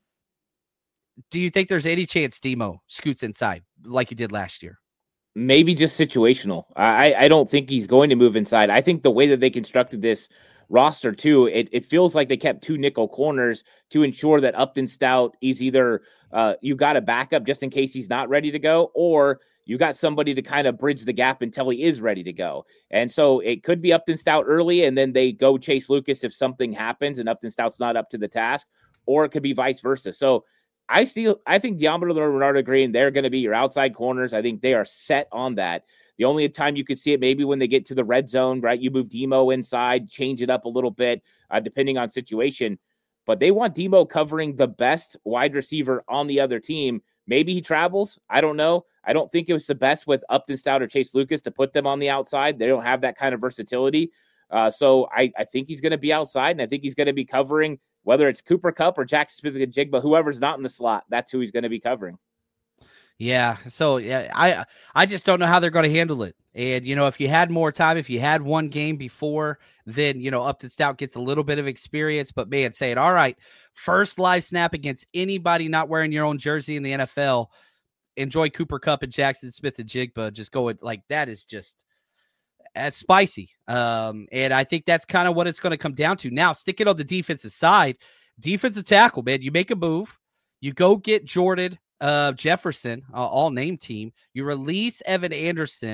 Do you think there's any chance Demo scoots inside like he did last year? Maybe just situational. I don't think he's going to move inside. I think the way that they constructed this roster too, it feels like they kept two nickel corners to ensure that Upton Stout is either you got a backup just in case he's not ready to go, or you got somebody to kind of bridge the gap until he is ready to go. And so it could be Upton Stout early, and then they go Chase Lucas if something happens and Upton Stout's not up to the task, or it could be vice versa. So I think Deommodore Lenoir, Renard Green, they're going to be your outside corners. I think they are set on that. The only time you could see it maybe when they get to the red zone, right? You move Demo inside, change it up a little bit, depending on situation. But they want Demo covering the best wide receiver on the other team. Maybe he travels. I don't know. I don't think it was the best with Upton Stout or Chase Lucas to put them on the outside. They don't have that kind of versatility. So I think he's going to be outside, and I think he's going to be covering, whether it's Cooper Kupp or Jackson Smith-Njigba, whoever's not in the slot, that's who he's going to be covering. Yeah. So yeah, I just don't know how they're going to handle it. And, if you had more time, if you had one game before, then, Upton Stout gets a little bit of experience, but man, saying, all right, first live snap against anybody not wearing your own jersey in the NFL, enjoy Cooper Kupp and Jackson Smith-Njigba, just go with that is just, that's spicy. And I think that's kind of what it's going to come down to. Now, stick it on the defensive side, defensive tackle, man, you make a move, you go get Jordan Jefferson, all name team. You release Evan Anderson.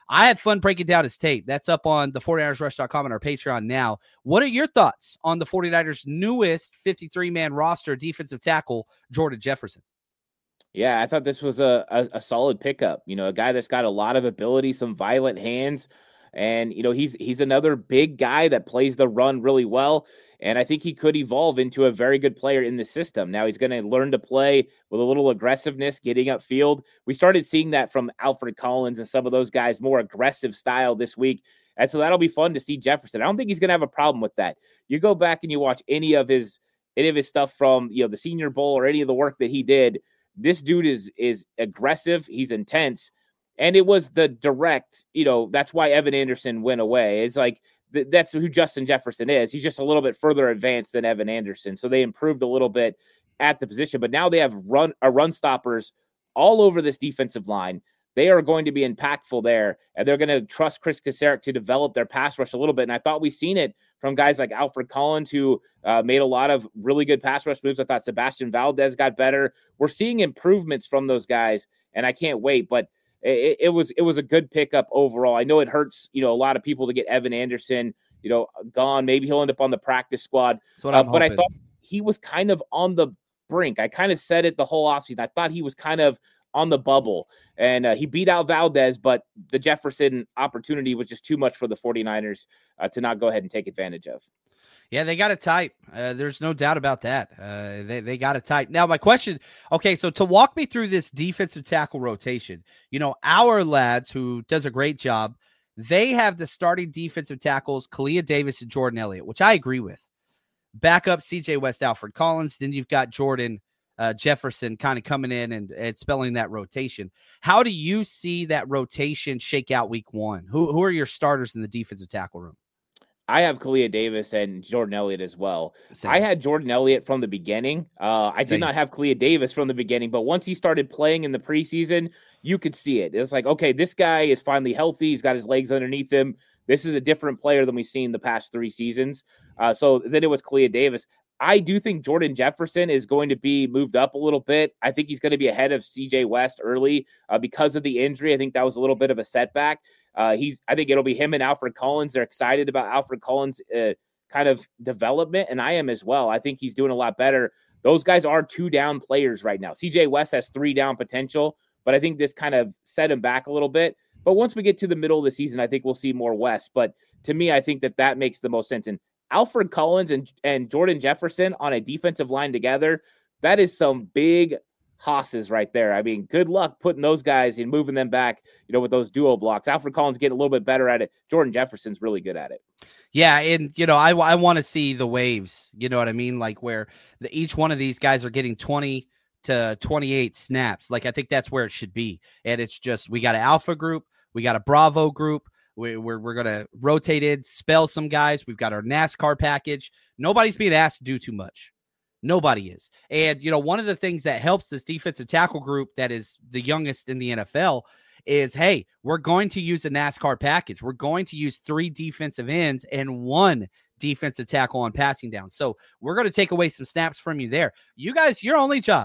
I had fun breaking down his tape. That's up on the 49ersrush.com and our Patreon now. What are your thoughts on the 49ers' newest 53-man roster defensive tackle, Jordan Jefferson? Yeah, I thought this was a solid pickup. A guy that's got a lot of ability, some violent hands, and he's another big guy that plays the run really well. And I think he could evolve into a very good player in the system. Now he's going to learn to play with a little aggressiveness, getting upfield. We started seeing that from Alfred Collins and some of those guys, more aggressive style this week. And so that'll be fun to see Jefferson. I don't think he's going to have a problem with that. You go back and you watch any of his stuff from the Senior Bowl or any of the work that he did. This dude is aggressive. He's intense. And it was the direct, that's why Evan Anderson went away. It's like, that's who Justin Jefferson is. He's just a little bit further advanced than Evan Anderson. So they improved a little bit at the position, but now they have run stoppers all over this defensive line. They are going to be impactful there, and they're going to trust Chris Kasarik to develop their pass rush a little bit. And I thought we've seen it from guys like Alfred Collins, who made a lot of really good pass rush moves. I thought Sebastian Valdez got better. We're seeing improvements from those guys, and I can't wait. But it was a good pickup overall. I know it hurts, a lot of people to get Evan Anderson, gone. Maybe he'll end up on the practice squad. But I thought he was kind of on the brink. I kind of said it the whole offseason. I thought he was kind of on the bubble, and he beat out Valdez, but the Jefferson opportunity was just too much for the 49ers to not go ahead and take advantage of. Yeah, they got it tight. There's no doubt about that. They got it tight. Now, my question, okay, so to walk me through this defensive tackle rotation, our lads, who does a great job, they have the starting defensive tackles, Kalia Davis and Jordan Elliott, which I agree with. Backup, CJ West, Alfred Collins. Then you've got Jordan Jefferson kind of coming in and spelling that rotation. How do you see that rotation shake out week one? Who are your starters in the defensive tackle room? I have Kalia Davis and Jordan Elliott as well. Same. I had Jordan Elliott from the beginning. I did not have Kalia Davis from the beginning, but once he started playing in the preseason, you could see it. It's like, okay, this guy is finally healthy. He's got his legs underneath him. This is a different player than we've seen the past 3 seasons. So then it was Kalia Davis. I do think Jordan Jefferson is going to be moved up a little bit. I think he's going to be ahead of CJ West early because of the injury. I think that was a little bit of a setback. I think it'll be him and Alfred Collins. They're excited about Alfred Collins' kind of development, and I am as well. I think he's doing a lot better. Those guys are 2-down players right now. CJ West has 3-down potential, but I think this kind of set him back a little bit. But once we get to the middle of the season, I think we'll see more West. But to me, I think that makes the most sense. And Alfred Collins and Jordan Jefferson on a defensive line together, that is some big hosses right there. I mean, good luck putting those guys and moving them back, with those duo blocks. Alfred Collins getting a little bit better at it. Jordan Jefferson's really good at it. Yeah, and, I want to see the waves, you know what I mean? Like where each one of these guys are getting 20 to 28 snaps. Like I think that's where it should be. And it's just we got an alpha group, we got a Bravo group. We're going to rotate in, spell some guys. We've got our NASCAR package. Nobody's being asked to do too much. Nobody is. And, one of the things that helps this defensive tackle group that is the youngest in the NFL is, hey, we're going to use a NASCAR package. We're going to use 3 defensive ends and 1 defensive tackle on passing down. So we're going to take away some snaps from you there. You guys, your only job,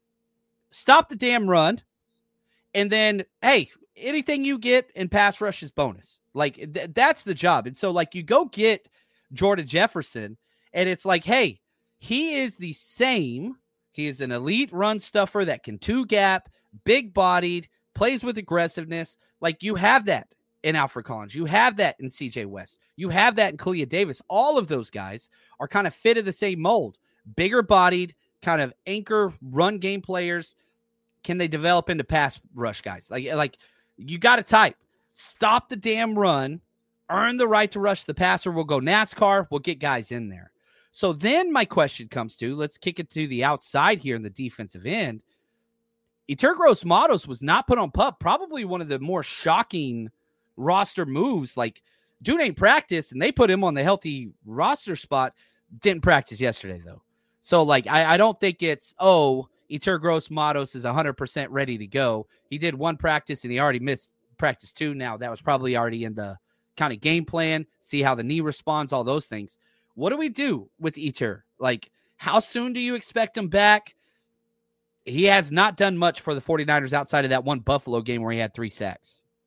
stop the damn run. And then, hey, anything you get in pass rush is bonus. Like that's the job. And so like you go get Jordan Jefferson and it's like, hey, he is the same. He is an elite run stuffer that can 2-gap, big bodied, plays with aggressiveness. Like you have that in Alfred Collins. You have that in CJ West. You have that in Kalia Davis. All of those guys are kind of fit of the same mold, bigger bodied, kind of anchor run game players. Can they develop into pass rush guys? Like you got to type, stop the damn run, earn the right to rush the passer. We'll go NASCAR. We'll get guys in there. So then my question comes to, let's kick it to the outside here in the defensive end. Yetur Gross-Matos was not put on PUP. Probably one of the more shocking roster moves. Like, dude ain't practiced, and they put him on the healthy roster spot. Didn't practice yesterday, though. So, like, I don't think it's, Yetur Gross-Matos is 100% ready to go. He did 1 practice, and he already missed practice 2. Now, that was probably already in the kind of game plan, see how the knee responds, all those things. What do we do with Yetur? Like, how soon do you expect him back? He has not done much for the 49ers outside of that one Buffalo game where he had 3 sacks.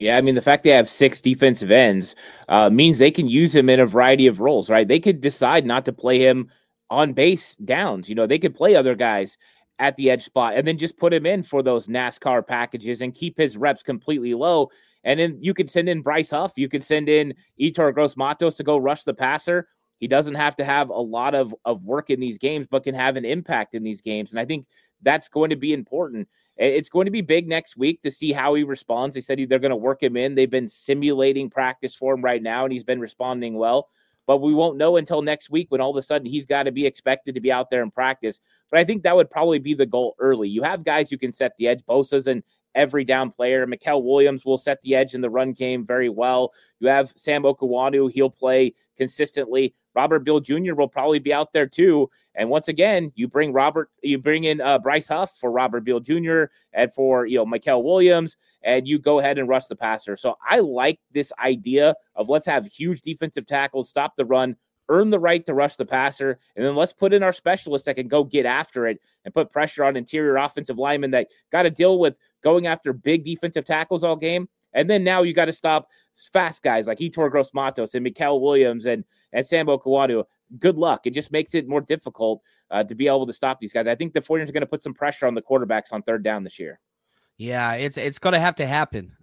Yeah, I mean, the fact they have 6 defensive ends means they can use him in a variety of roles, right? They could decide not to play him on base downs. They could play other guys at the edge spot and then just put him in for those NASCAR packages and keep his reps completely low. And then you could send in Bryce Huff. You could send in Yetur Gross-Matos to go rush the passer. He doesn't have to have a lot of work in these games, but can have an impact in these games. And I think that's going to be important. It's going to be big next week to see how he responds. They said they're going to work him in. They've been simulating practice for him right now, and he's been responding well. But we won't know until next week when all of a sudden he's got to be expected to be out there in practice. But I think that would probably be the goal early. You have guys who can set the edge. Bosa's an every down player. Mikael Williams will set the edge in the run game very well. You have Sam Okuwanu. He'll play consistently. Robert Beal Jr. will probably be out there too. And once again, you bring in Bryce Huff for Robert Beal Jr. and for, Mikael Williams, and you go ahead and rush the passer. So I like this idea of let's have huge defensive tackles, stop the run, earn the right to rush the passer, and then let's put in our specialists that can go get after it and put pressure on interior offensive linemen that got to deal with going after big defensive tackles all game. And then now you got to stop fast guys like Yetur Gross-Matos and Mikael Williams and Sam Okuwanu. Good luck. It just makes it more difficult to be able to stop these guys. I think the 49ers are going to put some pressure on the quarterbacks on third down this year. Yeah, it's going to have to happen.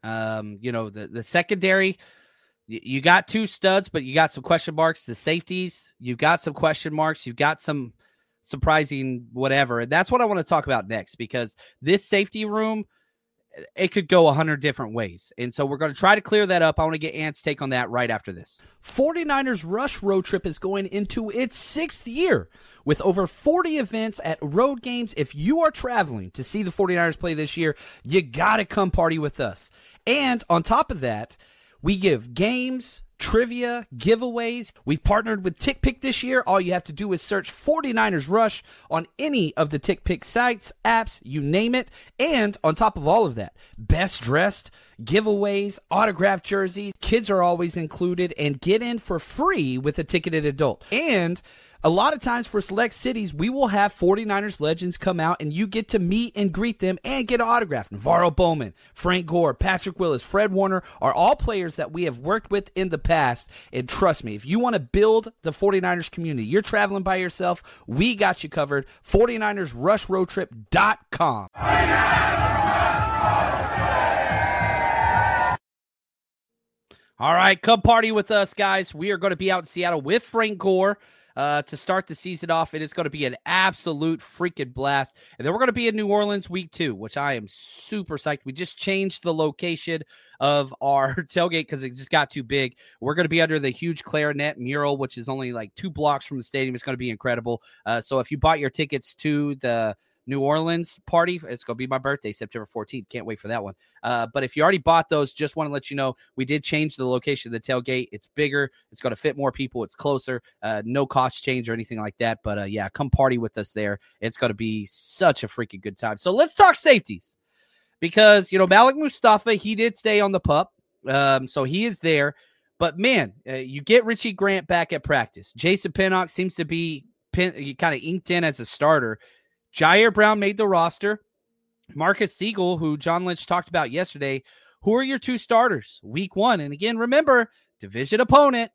The secondary, you got 2 studs, but you got some question marks. The safeties, you've got some question marks. You've got some surprising whatever. And that's what I want to talk about next, because this safety room, it could go 100 different ways. And so we're going to try to clear that up. I want to get Ant's take on that right after this. 49ers Rush Road Trip is going into its 6th year with over 40 events at road games. If you are traveling to see the 49ers play this year, you got to come party with us. And on top of that, we give games, trivia, giveaways. We've partnered with TickPick this year. All you have to do is search 49ers Rush on any of the TickPick sites, apps, you name it. And on top of all of that, best dressed, giveaways, autographed jerseys, kids are always included, and get in for free with a ticketed adult. And a lot of times for select cities, we will have 49ers legends come out and you get to meet and greet them and get an autograph. Navarro Bowman, Frank Gore, Patrick Willis, Fred Warner are all players that we have worked with in the past. And trust me, if you want to build the 49ers community, you're traveling by yourself, we got you covered. 49ersRushRoadTrip.com. All right, come party with us, guys. We are going to be out in Seattle with Frank Gore to start the season off. It is going to be an absolute freaking blast. And then we're going to be in New Orleans week 2, which I am super psyched. We just changed the location of our tailgate because it just got too big. We're going to be under the huge clarinet mural, which is only like 2 blocks from the stadium. It's going to be incredible. So if you bought your tickets to the New Orleans party, it's going to be my birthday, September 14th. Can't wait for that one. But if you already bought those, just want to let you know, we did change the location of the tailgate. It's bigger. It's going to fit more people. It's closer. No cost change or anything like that. But yeah, come party with us there. It's going to be such a freaking good time. So let's talk safeties because, Malik Mustafa, he did stay on the PUP. So he is there. But man, you get Richie Grant back at practice. Jason Pinnock seems to be kind of inked in as a starter. Jair Brown made the roster. Marcus Siegel, who John Lynch talked about yesterday, who are your 2 starters week 1? And again, remember, division opponent.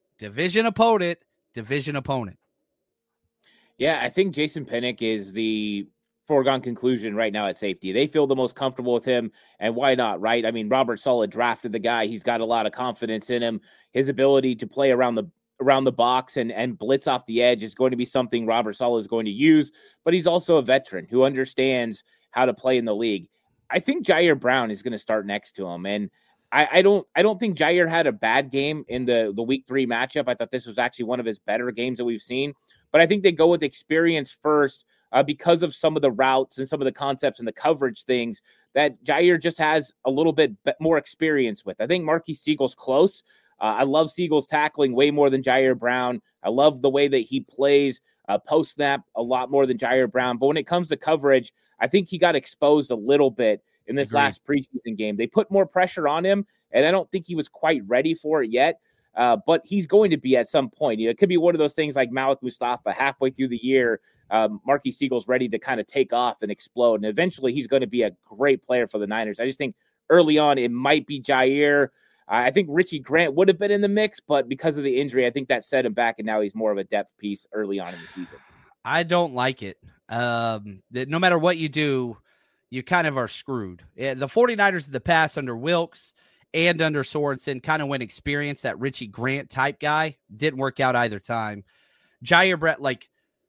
Yeah, I think Jason Pinnock is the foregone conclusion right now at safety. They feel the most comfortable with him, and why not, right? I mean, Robert Saleh drafted the guy. He's got a lot of confidence in him. His ability to play around the box and blitz off the edge is going to be something Robert Saleh is going to use, but he's also a veteran who understands how to play in the league. I think Jair Brown is going to start next to him. And I don't think Jair had a bad game in the week 3 matchup. I thought this was actually one of his better games that we've seen, but I think they go with experience first because of some of the routes and some of the concepts and the coverage things that Jair just has a little bit more experience with. I think Marquis Siegel's close. I love Siegel's tackling way more than Jair Brown. I love the way that he plays post-snap a lot more than Jair Brown. But when it comes to coverage, I think he got exposed a little bit in this last preseason game. They put more pressure on him, and I don't think he was quite ready for it yet. But he's going to be at some point. It could be one of those things like Malik Mustafa halfway through the year. Marquis Siegel's ready to kind of take off and explode. And eventually he's going to be a great player for the Niners. I just think early on, it might be Jair. I think Richie Grant would have been in the mix, but because of the injury, I think that set him back, and now he's more of a depth piece early on in the season. I don't like it. No matter what you do, you kind of are screwed. The 49ers in the past under Wilkes and under Sorensen kind of went experience, that Richie Grant type guy. Didn't work out either time. Jair Brett, like,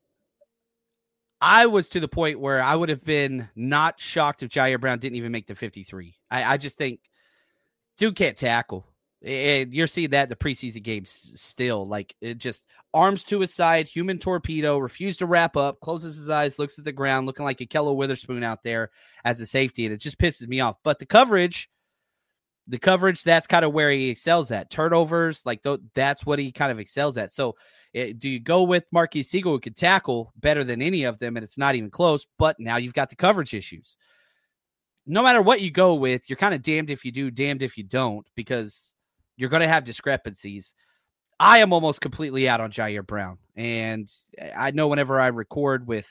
I was to the point where I would have been not shocked if Jair Brown didn't even make the 53. I just think dude can't tackle. You're seeing that in the preseason games still. Like, it just arms to his side, human torpedo, refused to wrap up, closes his eyes, looks at the ground, looking like a Kello Witherspoon out there as a safety, and it just pisses me off. But the coverage, that's kind of where he excels at. Turnovers, like, that's what he kind of excels at. So do you go with Marquise Siegel, who could tackle better than any of them, and it's not even close, but now you've got the coverage issues. No matter what you go with, you're kind of damned if you do, damned if you don't, because you're going to have discrepancies. I am almost completely out on Jair Brown. And I know whenever I record with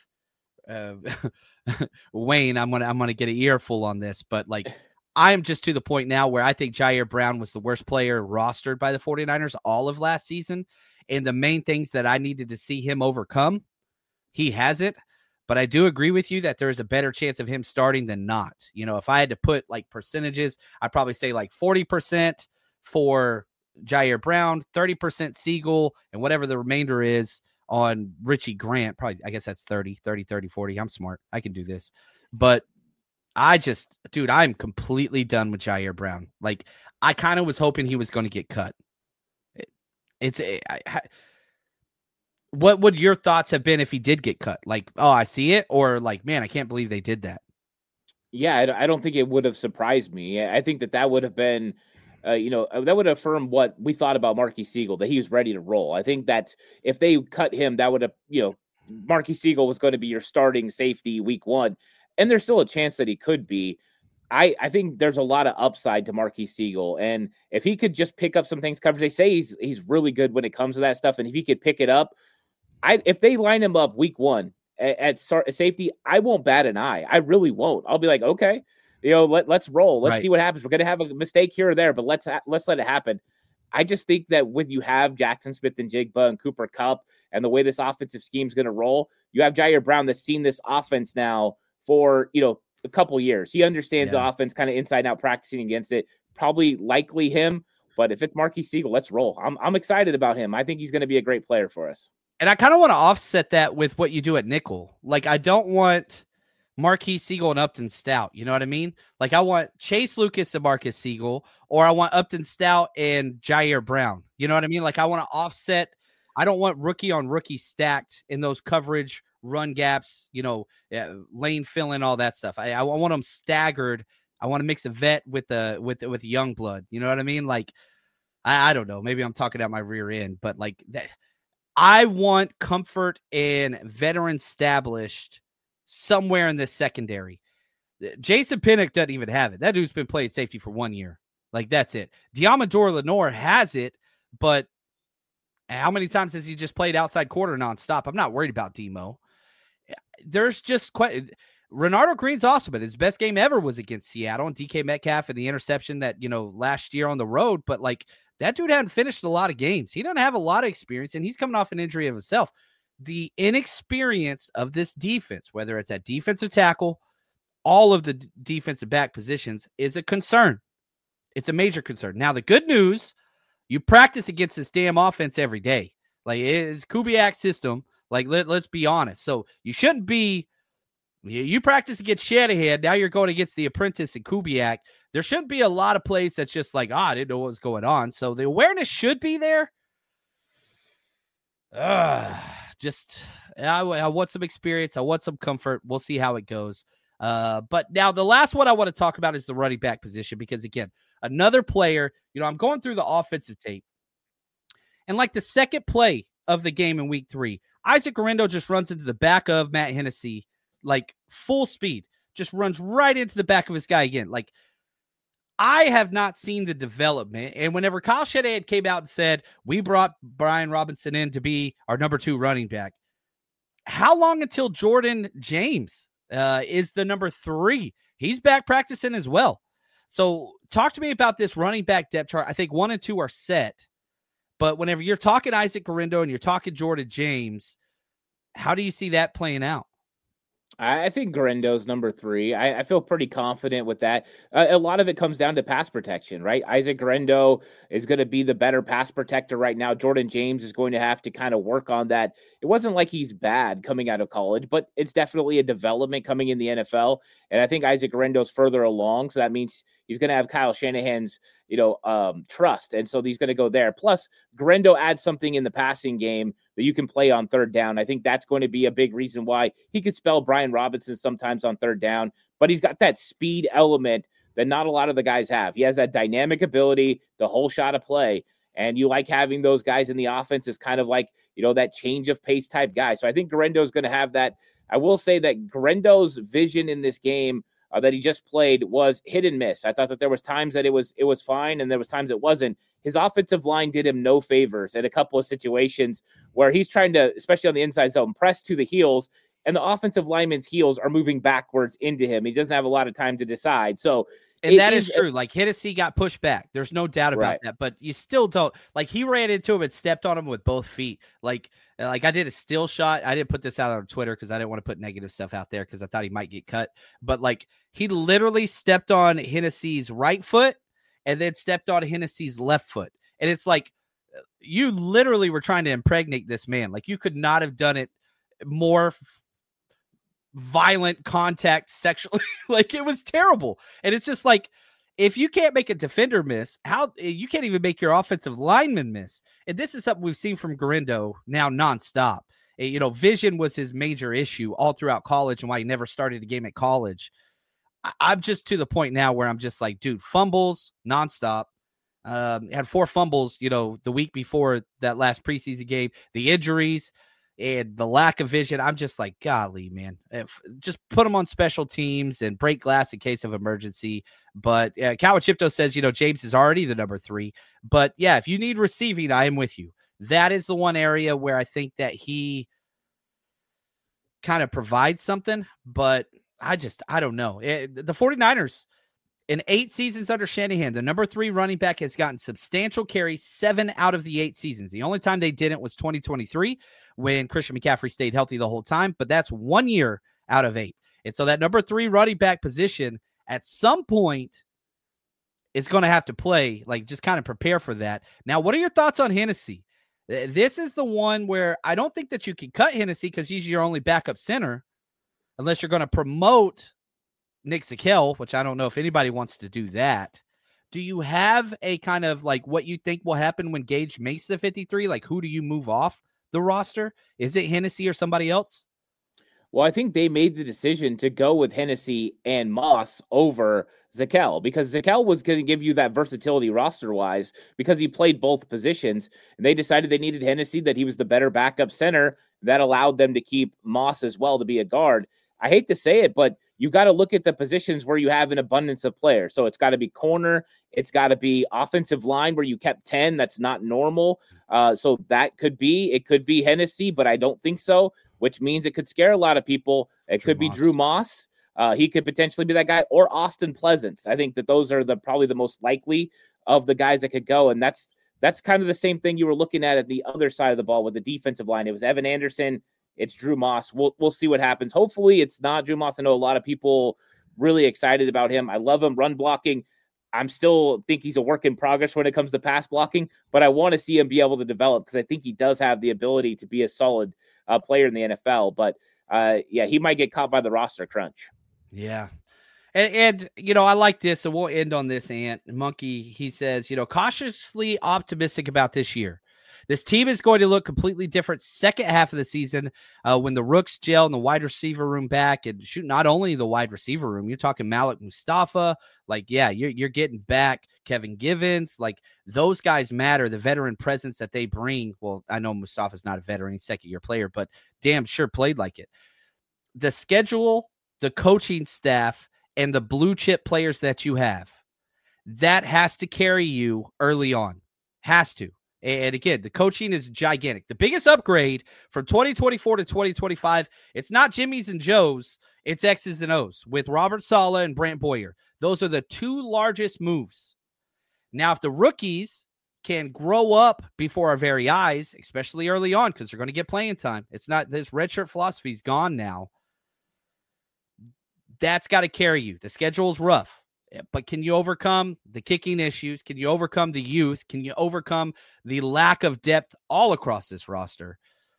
Wayne, I'm going to get an earful on this, but like, I'm just to the point now where I think Jair Brown was the worst player rostered by the 49ers all of last season. And the main things that I needed to see him overcome, he hasn't. But I do agree with you that there is a better chance of him starting than not. You know, if I had to put like percentages, I'd probably say like 40% for Jair Brown, 30% Siegel, and whatever the remainder is on Richie Grant. Probably, I guess that's 30, 40. I'm smart. I can do this. But I'm completely done with Jair Brown. Like, I kind of was hoping he was going to get cut. What would your thoughts have been if he did get cut? Like, oh, I see it, or like, man, I can't believe they did that. Yeah, I don't think it would have surprised me. I think that would have been, that would affirm what we thought about Marquise Siegel, that he was ready to roll. I think that if they cut him, that would have, Marquise Siegel was going to be your starting safety week 1, and there's still a chance that he could be. I think there's a lot of upside to Marquise Siegel, and if he could just pick up some things coverage, they say he's really good when it comes to that stuff, and if he could pick it up, if they line him up week 1 at safety, I won't bat an eye. I really won't. I'll be like, okay, let's roll. Let's see what happens. We're going to have a mistake here or there, but let's let it happen. I just think that when you have Jackson Smith and Jigba and Cooper Kupp and the way this offensive scheme is going to roll, you have Jair Brown that's seen this offense now for, a couple years. He understands the offense kind of inside out, practicing against it. Probably likely him, but if it's Marquise Siegel, let's roll. I'm excited about him. I think he's going to be a great player for us. And I kind of want to offset that with what you do at nickel. Like, I don't want Marquise Siegel and Upton Stout. You know what I mean? Like, I want Chase Lucas and Marquise Siegel, or I want Upton Stout and Jair Brown. You know what I mean? Like, I want to offset. I don't want rookie on rookie stacked in those coverage run gaps, lane filling, all that stuff. I want them staggered. I want to mix a vet with the young blood. You know what I mean? Like, I don't know. Maybe I'm talking out my rear end, but like that. I want comfort and veteran established somewhere in this secondary. Jason Pinnock doesn't even have it. That dude's been playing safety for 1 year. Like, that's it. Diamador Lenore has it, but how many times has he just played outside quarter nonstop? I'm not worried about Demo. There's just quite. Renardo Green's awesome, but his best game ever was against Seattle and DK Metcalf and the interception that, last year on the road. But like, that dude hadn't finished a lot of games. He doesn't have a lot of experience, and he's coming off an injury of himself. The inexperience of this defense, whether it's at defensive tackle, all of the defensive back positions, is a concern. It's a major concern. Now, the good news, you practice against this damn offense every day. Like, it is Kubiak's system. Like, let's be honest. So you shouldn't be. You practice against Shanahan. Now you're going against the apprentice and Kubiak. There shouldn't be a lot of plays that's just like, I didn't know what was going on. So the awareness should be there. I want some experience. I want some comfort. We'll see how it goes. But now the last one I want to talk about is the running back position, because again, another player, I'm going through the offensive tape, and like the second play of the game in week 3, Isaac Orendo just runs into the back of Matt Hennessy, like full speed, just runs right into the back of his guy again. Like, I have not seen the development. And whenever Kyle Shanahan came out and said, we brought Brian Robinson in to be our number 2 running back, how long until Jordan James is the number 3? He's back practicing as well. So talk to me about this running back depth chart. I think 1 and 2 are set, but whenever you're talking Isaac Guerendo and you're talking Jordan James, how do you see that playing out? I think Guerendo's number 3. I feel pretty confident with that. A lot of it comes down to pass protection, right? Isaac Guerendo is going to be the better pass protector right now. Jordan James is going to have to kind of work on that. It wasn't like he's bad coming out of college, but it's definitely a development coming in the NFL. And I think Isaac Guerendo's further along. So that means he's going to have Kyle Shanahan's, trust. And so he's going to go there. Plus, Guerendo adds something in the passing game that you can play on third down. I think that's going to be a big reason why he could spell Brian Robinson sometimes on third down, but he's got that speed element that not a lot of the guys have. He has that dynamic ability, the whole shot of play. And you like having those guys in the offense is kind of like, that change of pace type guy. So I think Guerendo is going to have that. I will say that Guerendo's vision in this game that he just played was hit and miss. I thought that there was times that it was fine, and there was times it wasn't. His offensive line did him no favors in a couple of situations where he's trying to, especially on the inside zone, press to the heels, and the offensive lineman's heels are moving backwards into him. He doesn't have a lot of time to decide. So, and that is true. Like Hennessy got pushed back. There's no doubt about that. But you still don't he ran into him and stepped on him with both feet. Like I did a still shot. I didn't put this out on Twitter because I didn't want to put negative stuff out there because I thought he might get cut. But he literally stepped on Hennessy's right foot and then stepped on Hennessy's left foot. And it's like you literally were trying to impregnate this man. Like you could not have done it more violent contact sexually. It was terrible. And it's just if you can't make a defender miss, how you can't even make your offensive lineman miss. And this is something we've seen from Guerendo now nonstop. Vision was his major issue all throughout college and why he never started a game at college. I'm just to the point now where I'm just dude, fumbles nonstop. Had 4 fumbles, the week before that last preseason game, the injuries and the lack of vision. I'm just golly, man, just put him on special teams and break glass in case of emergency. But Kawachipto says, James is already the number 3. But yeah, if you need receiving, I am with you. That is the one area where I think that he kind of provides something, but I don't know. The 49ers, in 8 seasons under Shanahan, the number 3 running back has gotten substantial carries 7 out of the 8 seasons. The only time they didn't was 2023 when Christian McCaffrey stayed healthy the whole time, but that's 1 year out of 8. And so that number 3 running back position at some point is going to have to play, just kind of prepare for that. Now, what are your thoughts on Hennessy? This is the one where I don't think that you can cut Hennessy because he's your only backup center unless you're going to promote Nick Zakelj, which I don't know if anybody wants to do that. Do you have a kind of what you think will happen when Gage makes the 53? Who do you move off the roster? Is it Hennessy or somebody else? Well, I think they made the decision to go with Hennessy and Moss over Zakelj because Zakelj was going to give you that versatility roster-wise because he played both positions, and they decided they needed Hennessy, that he was the better backup center. That allowed them to keep Moss as well to be a guard. I hate to say it, but you got to look at the positions where you have an abundance of players. So it's got to be corner. It's got to be offensive line where you kept 10. That's not normal. So it could be Hennessy, but I don't think so, which means it could scare a lot of people. It could be Drew Moss. He could potentially be that guy, or Austin Pleasance. I think that those are probably the most likely of the guys that could go. And that's kind of the same thing you were looking at the other side of the ball with the defensive line. It was Evan Anderson. It's Drew Moss. We'll see what happens. Hopefully it's not Drew Moss. I know a lot of people really excited about him. I love him run blocking. I'm still think he's a work in progress when it comes to pass blocking, but I want to see him be able to develop because I think he does have the ability to be a solid player in the NFL. But he might get caught by the roster crunch. Yeah. And I like this, so we'll end on this, Ant. Monkey, he says, cautiously optimistic about this year. This team is going to look completely different second half of the season when the rooks gel and the wide receiver room back. And shoot, not only the wide receiver room, you're talking Malik Mustafa. You're getting back Kevin Givens. Those guys matter, the veteran presence that they bring. Well, I know Mustafa's not a veteran, he's second-year player, but damn sure played like it. The schedule, the coaching staff, and the blue chip players that you have, that has to carry you early on. Has to. And again, the coaching is gigantic. The biggest upgrade from 2024 to 2025, it's not Jimmy's and Joe's, it's X's and O's with Robert Saleh and Brant Boyer. Those are the two largest moves. Now, if the rookies can grow up before our very eyes, especially early on, because they're going to get playing time. It's not, this redshirt philosophy is gone now. That's got to carry you. The schedule is rough, but can you overcome the kicking issues? Can you overcome the youth? Can you overcome the lack of depth all across this roster?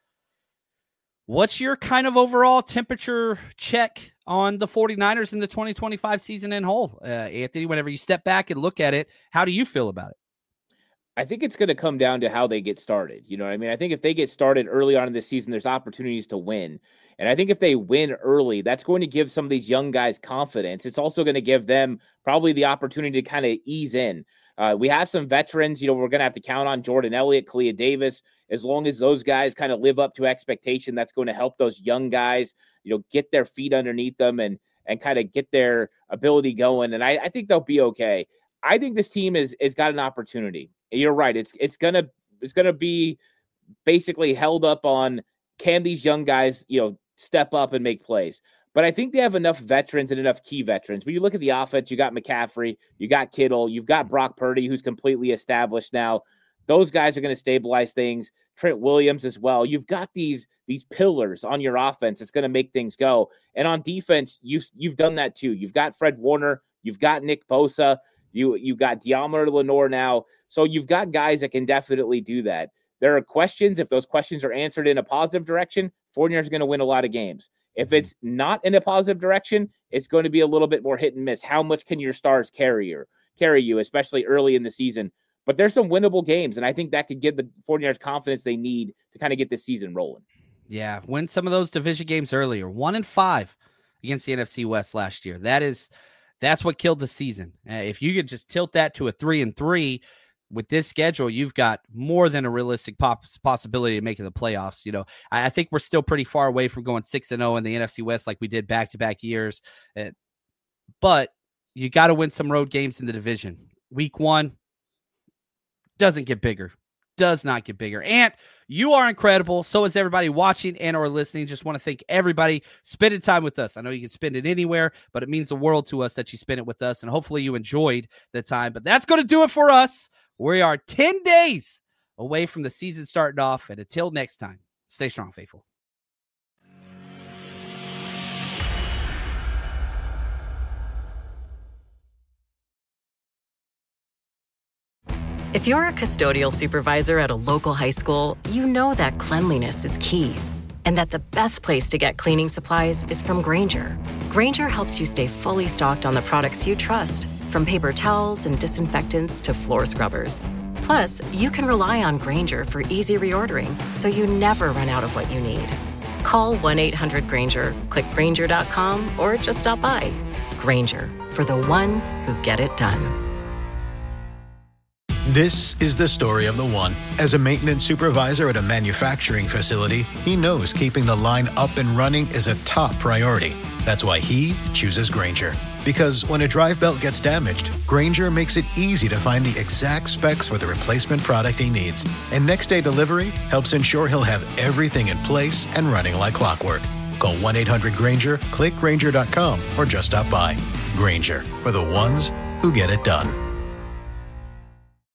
What's your kind of overall temperature check on the 49ers in the 2025 season in whole? Anthony, whenever you step back and look at it, how do you feel about it? I think it's going to come down to how they get started. You know what I mean? I think if they get started early on in this season, there's opportunities to win. And I think if they win early, that's going to give some of these young guys confidence. It's also going to give them probably the opportunity to kind of ease in. We have some veterans, we're going to have to count on Jordan Elliott, Kalia Davis. As long as those guys kind of live up to expectation, that's going to help those young guys, get their feet underneath them and kind of get their ability going. And I think they'll be okay. I think this team is got an opportunity. You're right. It's gonna be basically held up on, can these young guys, step up and make plays? But I think they have enough veterans and enough key veterans. When you look at the offense, you got McCaffrey, you got Kittle, you've got Brock Purdy, who's completely established now. Those guys are going to stabilize things. Trent Williams as well. You've got these pillars on your offense. It's going to make things go. And on defense, you've done that too. You've got Fred Warner, you've got Nick Bosa, you got Deommodore Lenoir now. So you've got guys that can definitely do that. There are questions. If those questions are answered in a positive direction, 49ers are going to win a lot of games. If it's not in a positive direction, it's going to be a little bit more hit and miss. How much can your stars carry you, especially early in the season? But there's some winnable games, and I think that could give the 49ers confidence they need to kind of get this season rolling. Yeah, win some of those division games earlier. 1-5 against the NFC West last year. That's what killed the season. If you could just tilt that to a 3-3 with this schedule, you've got more than a realistic possibility of making the playoffs. I think we're still pretty far away from going 6-0 in the NFC West like we did back-to-back years. But you got to win some road games in the division. Week 1 doesn't get bigger. Does not get bigger. Ant, you are incredible. So is everybody watching and or listening. Just want to thank everybody spending time with us. I know you can spend it anywhere, but it means the world to us that you spend it with us, and hopefully you enjoyed the time. But that's going to do it for us. We are 10 days away from the season starting off, and until next time, stay strong, faithful. If you're a custodial supervisor at a local high school, you know that cleanliness is key, and that the best place to get cleaning supplies is from Grainger. Grainger helps you stay fully stocked on the products you trust, from paper towels and disinfectants to floor scrubbers. Plus, you can rely on Grainger for easy reordering, so you never run out of what you need. Call 1-800-GRAINGER, click Grainger.com, or just stop by. Grainger, for the ones who get it done. This is the story of the one. As a maintenance supervisor at a manufacturing facility, he knows keeping the line up and running is a top priority. That's why he chooses Grainger. Because when a drive belt gets damaged, Grainger makes it easy to find the exact specs for the replacement product he needs. And next day delivery helps ensure he'll have everything in place and running like clockwork. Call 1-800-GRAINGER, click Grainger.com, or just stop by. Grainger, for the ones who get it done.